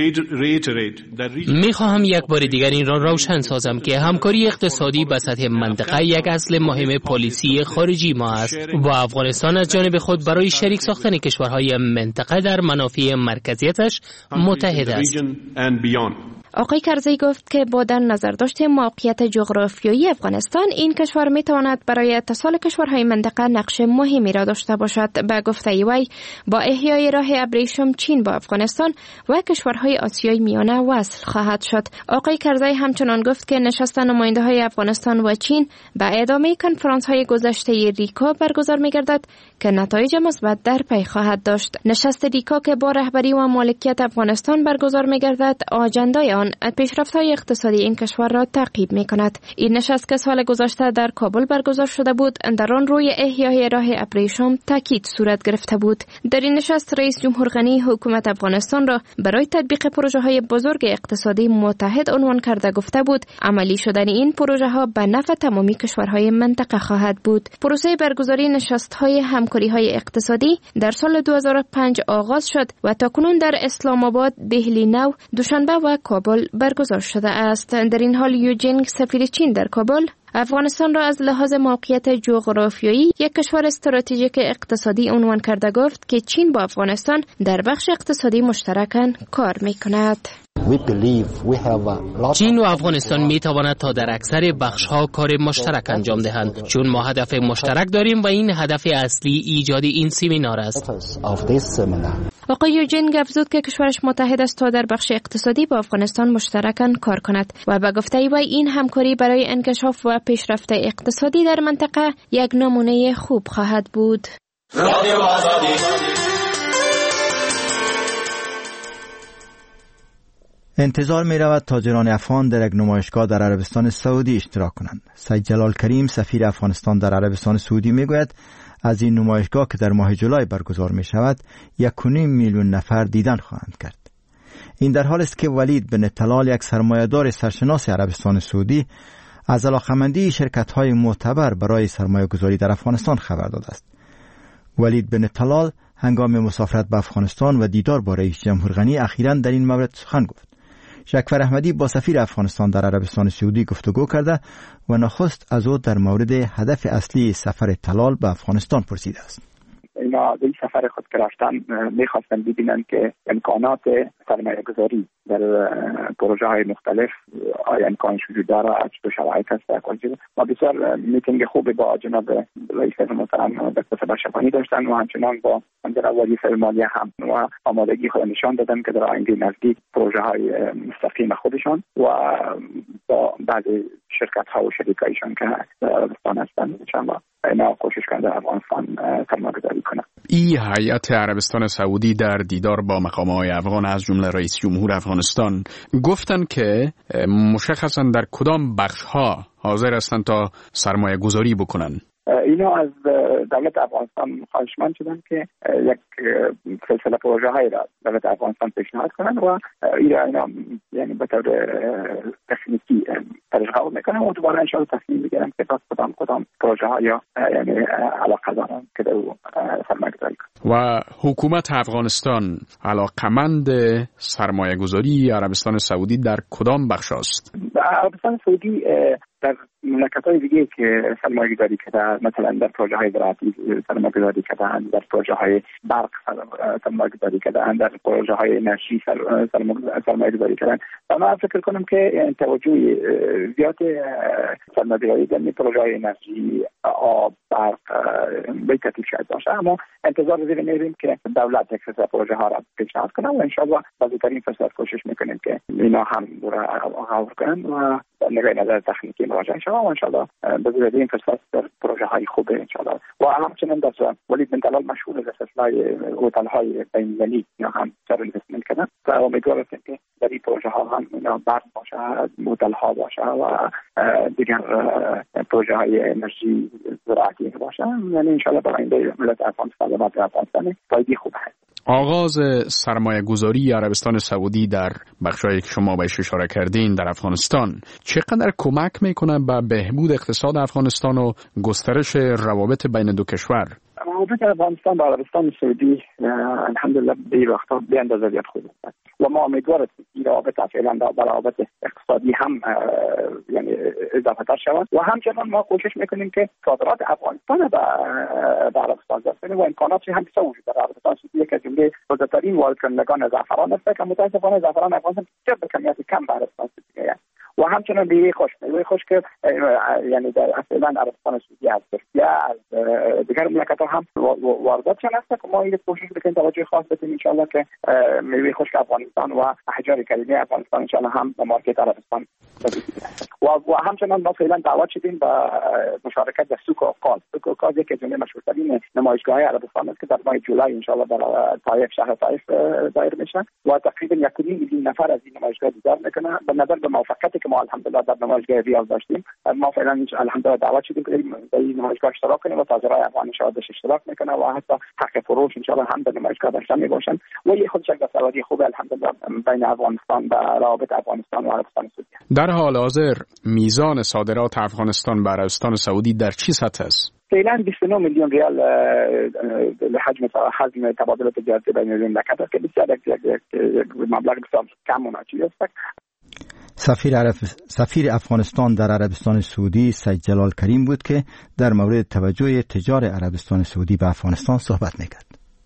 Speaker 23: می خواهم یک بار دیگر این را روشن سازم که همکاری اقتصادی به سطح منطقه یک اصل مهم پالیسی خارجی ما است و افغانستان از جانب خود برای شریک ساختن کشورهای منطقه در منافع مرکزیتش متحد است.
Speaker 9: آقای کرزی گفت که با در نظر داشته موقعیت جغرافیایی افغانستان این کشور می تواند برای اتصال کشورهای منطقه نقش مهمی را داشته باشد. به گفته وی با احیای راه ابریشم چین با افغانستان و کشورهای آسیای میانه وصل خواهد شد. آقای کرزی همچنان گفت که نشست نماینده‌های افغانستان و چین به ادامه کنفرانس‌های گذشته ریکا برگزار می‌گردد که نتایج مثبت در پی خواهد داشت. نشست ریکا که با رهبری و مالکیت افغانستان برگزار می‌گردد، آجندای آن افغانستان پیشرفت‌های اقتصادی این کشور را تعقیب می‌کند. این نشست که سال گذشته در کابل برگزار شده بود، در آن روی احیای راه ابریشم تاکید صورت گرفته بود. در این نشست رئیس جمهور غنی حکومت افغانستان را برای تطبیق پروژه‌های بزرگ اقتصادی متحد عنوان کرده گفته بود عملی شدن این پروژه‌ها به نفع تمامی کشورهای منطقه خواهد بود. پروسه برگزاری نشست‌های همکاری‌های اقتصادی در سال 2005 آغاز شد و تاکنون در اسلام آباد، دهلی نو، دوشنبه و کابل برگزار شده است. در این حال یوجین سفیر چین در کابل افغانستان را از لحاظ موقعیت جغرافیایی یک کشور استراتژیک اقتصادی عنوان کرده گفت که چین با افغانستان در بخش اقتصادی مشترکاً کار می‌کند.
Speaker 23: چین و افغانستان می تواند تا در اکثر بخش‌ها کار مشترک انجام دهند، چون ما هدف مشترک داریم و این هدف اصلی ایجاد این سمینار است.
Speaker 9: آقای یوجین افزود که کشورش متحد است تا در بخش اقتصادی با افغانستان مشترکاً کار کند و به گفته وی این همکاری برای انکشاف و پیشرفت اقتصادی در منطقه یک نمونه خوب خواهد بود.
Speaker 19: انتظار می رود تاجران افغان در یک نمایشگاه در عربستان سعودی اشتراک کنند. سید جلال کریم سفیر افغانستان در عربستان سعودی می گوید از این نمایشگاه که در ماه جولای برگزار می شود 1.5 میلیون نفر دیدن خواهند کرد. این در حال است که ولید بن طلال یک سرمایه‌دار سرشناس عربستان سعودی از علاقه‌مندی شرکت‌های معتبر برای سرمایه‌گذاری در افغانستان خبر داده است. ولید بن طلال هنگام مسافرت به افغانستان و دیدار با رئیس جمهور غنی اخیراً در این مورد سخن گفت. شکفر احمدی با سفیر افغانستان در عربستان سعودی گفتگو کرده و نخست از او در مورد هدف اصلی سفر طلال به افغانستان پرسیده است.
Speaker 3: اینا در این سفر خود که رفتن میخواستن ببینن که امکانات سرمایه گذاری در پروژه های مختلف آیا امکانش وجود داره، چطور شرایط هست. ما بسیار میتینگ خوبی با جناب رئیس محترم دکتر شفانی داشتن و همچنان با وزیر مالیه هم و آمادگی خود نشان دادن که در آینده نزدیک پروژه های مستقیم خودشان و با بعضی شرکت ها و شریکایشان که در عربستان هستن اینا کوشش کنند افغانستان سرمایه‌گذاری کنند.
Speaker 10: این هیئت عربستان سعودی در دیدار با مقام‌های افغان از جمله رئیس جمهور افغانستان گفتن که مشخصاً در کدام بخش‌ها حاضر هستند تا سرمایه‌گذاری بکنن.
Speaker 3: اینا از دولت افغانستان خواهشمند شدن که یک سلسله پروژه های را دولت افغانستان پیشنهاد کنند و اینا یعنی به طور تکنیکی تجربه میکنن و دوباره ان شاء الله تصمیم میگیرن که کدام پروژه ها یا یعنی علاقه دارن که در سرمایه‌گذاری کنند.
Speaker 10: و حکومت افغانستان علاقمند سرمایه‌گذاری عربستان سعودی در کدام بخش است؟
Speaker 3: عربستان سعودی در مملکت‌های دیگه که سرمایه‌گذاری کرده، مثلا در پروژه‌های زراعتی سرمایه‌گذاری کردن، در پروژه‌های برق سرمایه‌گذاری کردن، در پروژه‌های انرژی سرمایه‌گذاری کردن. من فکر کنم که توجه زیاد سرمایه‌گذاری در پروژه‌های انرژی، آب، برق به ترتیب شاید باشه، اما انتظار می‌ریم که دولت یک سری پروژه‌ها را پیشنهاد کنه و ان شاءالله با بهترین فرصت کوشش می‌کنیم که اینا هم را کنن و نگاه نظر تکنیکی مراجعه شود و انشاءالله به وسیله این فرصت در پروژه های خوب انشاءالله و همچنین در ولید بن طلال مشهور از استثنای هتل های بین‌المللی یا هم سر اینوستمنت کردن و امیدوار هستیم که در این پروژه ها هم اینا برق باشه، هتل ها باشه و دیگر پروژه های انرژی زراعتی باشه، یعنی انشاءالله برای این ملت افغانستان و ملت افغانستان فایده خوب هست.
Speaker 10: آغاز سرمایه گذاری عربستان سعودی در بخشایی که شما بهش اشاره کردین در افغانستان چقدر کمک میکنه به بهبود اقتصاد افغانستان و گسترش روابط بین دو کشور؟
Speaker 3: روابط افغانستان با عربستان سعودی الحمدلله به وقتا به اندازه زیاد خوب است و ما امیدواریم این روابط فعلا در روابط اقتصادی هم یعنی اضافه تر شود و همچنان ما کوشش میکنیم که صادرات افغانستان به عربستان زیاد و امکاناتی هم وجود داره. عربستان سعودی که جمله بزرگترین وارد کنندگان زعفران است که متاسفانه زعفران افغانستان به کمیت کم به عربستان سعودی است و همچنان میوه خشک که یعنی در اصلا عربستان سعودی از ترکیه از دیگر مملکت‌ها هم وارداتشان است که ما این کوشش بکنیم توجه خاص بدیم ان شاء الله که میوه خشک افغانستان و احجار کریمی افغانستان ان شاء الله هم به مارکت عربستان و همچنان ما فعلا دعوت شدیم به مشارکت در سوق اوقاز که جمعه مشهورترین نمایشگاه عربستان است که در ماه جولای ان شاء الله در طایف شهر طایف دایر میشه و تقریبا 1.5 میلیون نفر از این نمایشگاه دیدار میکنه. به نظر به موفقیتی که ما الحمدلله در نمایشگاه ریاض داشتیم ما فعلا الحمدلله دعوت شدیم که در این نمایشگاه اشتراک کنیم و تاجرای افغان شادش اشتراک میکنه و حتی حق فروش ان شاء الله هم در نمایشگاه داشته میباشن و یه خودش یک دستاوردی خوب الحمدلله بین افغانستان و روابط افغانستان و عربستان سعودی. در
Speaker 10: حال حاضر میزان صادرات افغانستان به عربستان سعودی در چه سطح است؟
Speaker 3: فعلا 29 میلیون ریال حجم تبادل تجارتی بین المملکت است که بسیار یک مبلغ بسیار کم و ناچیز است.
Speaker 19: سفیر افغانستان در عربستان سعودی سید جلال کریم بود که در مورد توجه تجار عربستان سعودی به افغانستان صحبت میکرد.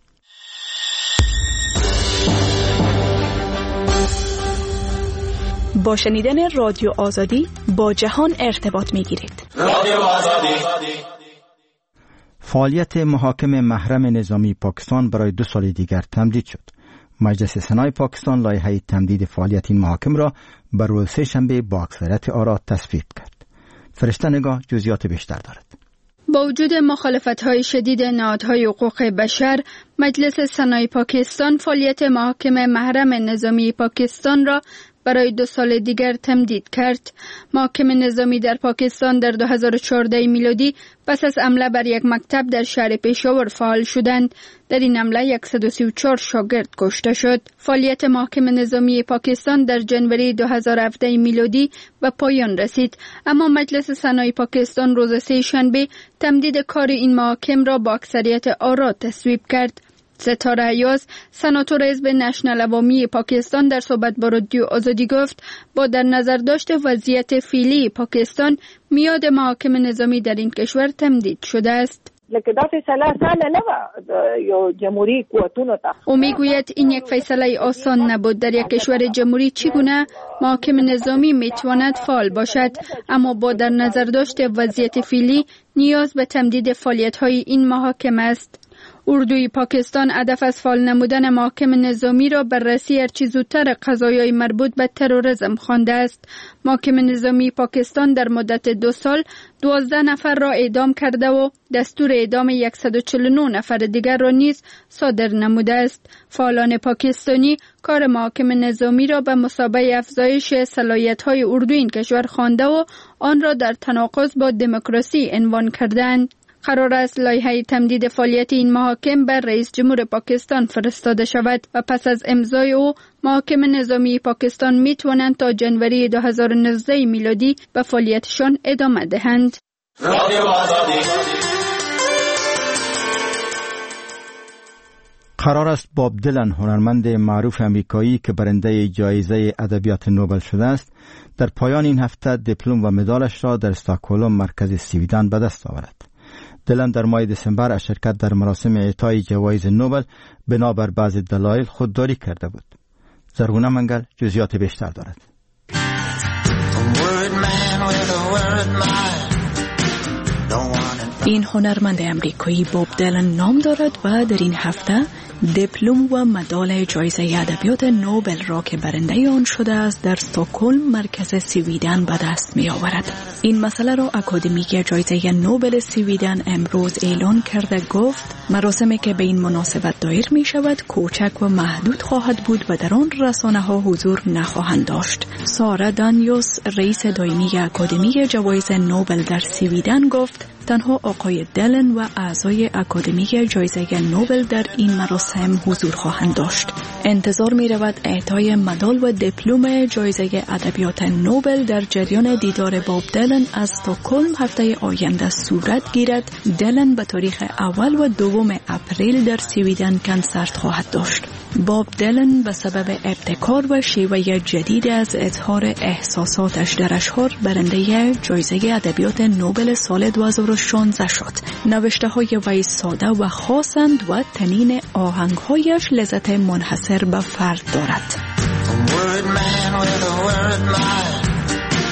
Speaker 11: با شنیدن رادیو آزادی با جهان ارتباط میگیرید. رادیو آزادی.
Speaker 19: فعالیت محاکم محرم نظامی پاکستان برای 2 سال دیگر تمدید شد. مجلس سنای پاکستان لایحه تمدید فعالیت این محاکم را بر روز سه‌شنبه با اکثریت آرا تصویب کرد. فرشته نگاه جزئیات بیشتر دارد.
Speaker 13: با وجود مخالفت‌های شدید نهادهای حقوق بشر، مجلس سنای پاکستان فعالیت محاکم محرم نظامی پاکستان را برای 2 سال دیگر تمدید کرد. محاکم نظامی در پاکستان در 2014 میلادی پس از حمله بر یک مکتب در شهر پشاور فعال شدند. در این حمله 134 شاگرد کشته شد. فعالیت محاکم نظامی پاکستان در جنوری 2017 میلادی به پایان رسید، اما مجلس سنای پاکستان روز سه‌شنبه تمدید کار این محاکم را با اکثریت آرا تصویب کرد. ستاره ایاز، سناتور حزب نشنل عوامی پاکستان، در صحبت با رادیو آزادی گفت با در نظر داشت وضعیت فعلی پاکستان میاد محاکم نظامی در این کشور تمدید شده است. او میگوید این یک فیصله آسان نبود. در یک کشور جمهوری چگونه محاکم نظامی میتواند فعال باشد، اما با در نظر داشت وضعیت فعلی نیاز به تمدید فعالیت‌های این محاکم است. اردوی پاکستان هدف از فعال نمودن محاکم نظامی را بررسی هرچه زودتر قضایای مربوط به تروریسم خوانده است. محاکم نظامی پاکستان در مدت 2 سال 12 نفر را اعدام کرده و دستور اعدام 149 نفر دیگر را نیز صادر نموده است. فعالان پاکستانی کار محاکم نظامی را به مثابه افزایش صلاحیت‌های اردوی این کشور خوانده و آن را در تناقض با دموکراسی عنوان کردند. قرار است لایحه تمدید فعالیت این محاکم بر رئیس جمهور پاکستان فرستاده شود و پس از امضای او محاکم نظامی پاکستان می توانند تا جنوری 2019 میلادی به فعالیتشان ادامه دهند.
Speaker 19: قرار است باب دلن، هنرمند معروف امریکایی که برنده جایزه ادبیات نوبل شده است، در پایان این هفته دیپلم و مدالش را در استکهلم مرکز سویدن به دست آورد. دلن در ماه دسامبر از شرکت در مراسم اعطای جوایز نوبل بنابر بعض دلایل خودداری کرده بود. زرغونه منگل جزئیات بیشتر دارد.
Speaker 11: این هنرمند امریکایی باب دلن نام دارد و در این هفته دیپلم و مدال جایزه ادبیات نوبل را که برنده آن شده است در استکهلم مرکز سویدن به دست می آورد. این مسئله را اکادمی جایزه نوبل سویدن امروز اعلان کرده. گفت مراسمی که به این مناسبت دایر می شود کوچک و محدود خواهد بود و در آن رسانه ها حضور نخواهند داشت. سارا دانیوس رئیس دائمی اکادمی جوایز نوبل در سویدن گفت تنها آقای دلن و اعضای اکادمی جایزه نوبل در این مراسم حضور خواهند داشت. انتظار می رود اعطای مدال و دیپلم جایزه ادبیات نوبل در جریان دیدار باب دلن از استکهلم هفته آینده صورت گیرد. دلن به تاریخ اول و دوم اپریل در سویدن کنسرت خواهد داشت. باب دلن به سبب ابتکار و شیوه جدید از اظهار احساساتش در اشعار برنده جایزه ادبیات نوبل سال 2016 شد. نوشته های وی ساده و خاصند و تنین آهنگهایش لذت منحصر به فرد دارد.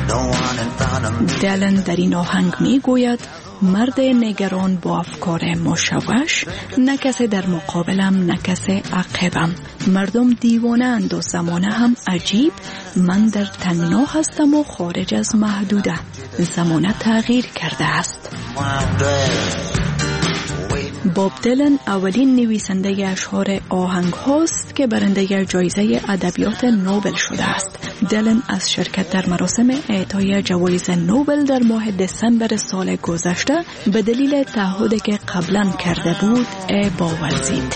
Speaker 11: دلن در این آهنگ می گوید مرد نگران با افکار مشوش، نه کسی در مقابلم نه کسی عقبم، مردم دیوانه اند و زمانه هم عجیب، من در تنگنا هستم و خارج از محدوده، زمانه تغییر کرده است. باب دیلن اولین نویسنده اشعار آهنگ هاست که برنده جایزه ادبیات نوبل شده است. دیلن از شرکت در مراسم اعطای جوایز نوبل در ماه دسامبر سال گذشته به دلیل تعهدی که قبلا کرده بود باورزید.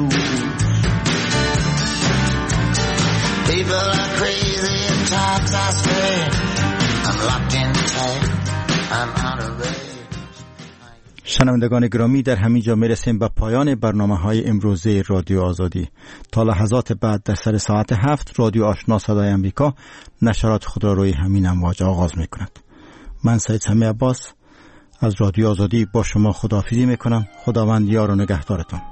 Speaker 19: شنوندگان گرامی، در همین جا میرسیم به پایان برنامه‌های امروزه رادیو آزادی. تا لحظات بعد در سر ساعت 7 رادیو آشنا صدای امریکا نشرات خود را روی همین امواج آغاز می‌کند. من سید سمی عباس از رادیو آزادی با شما خداحافظی می‌کنم. خداوند یار و نگهدارتان.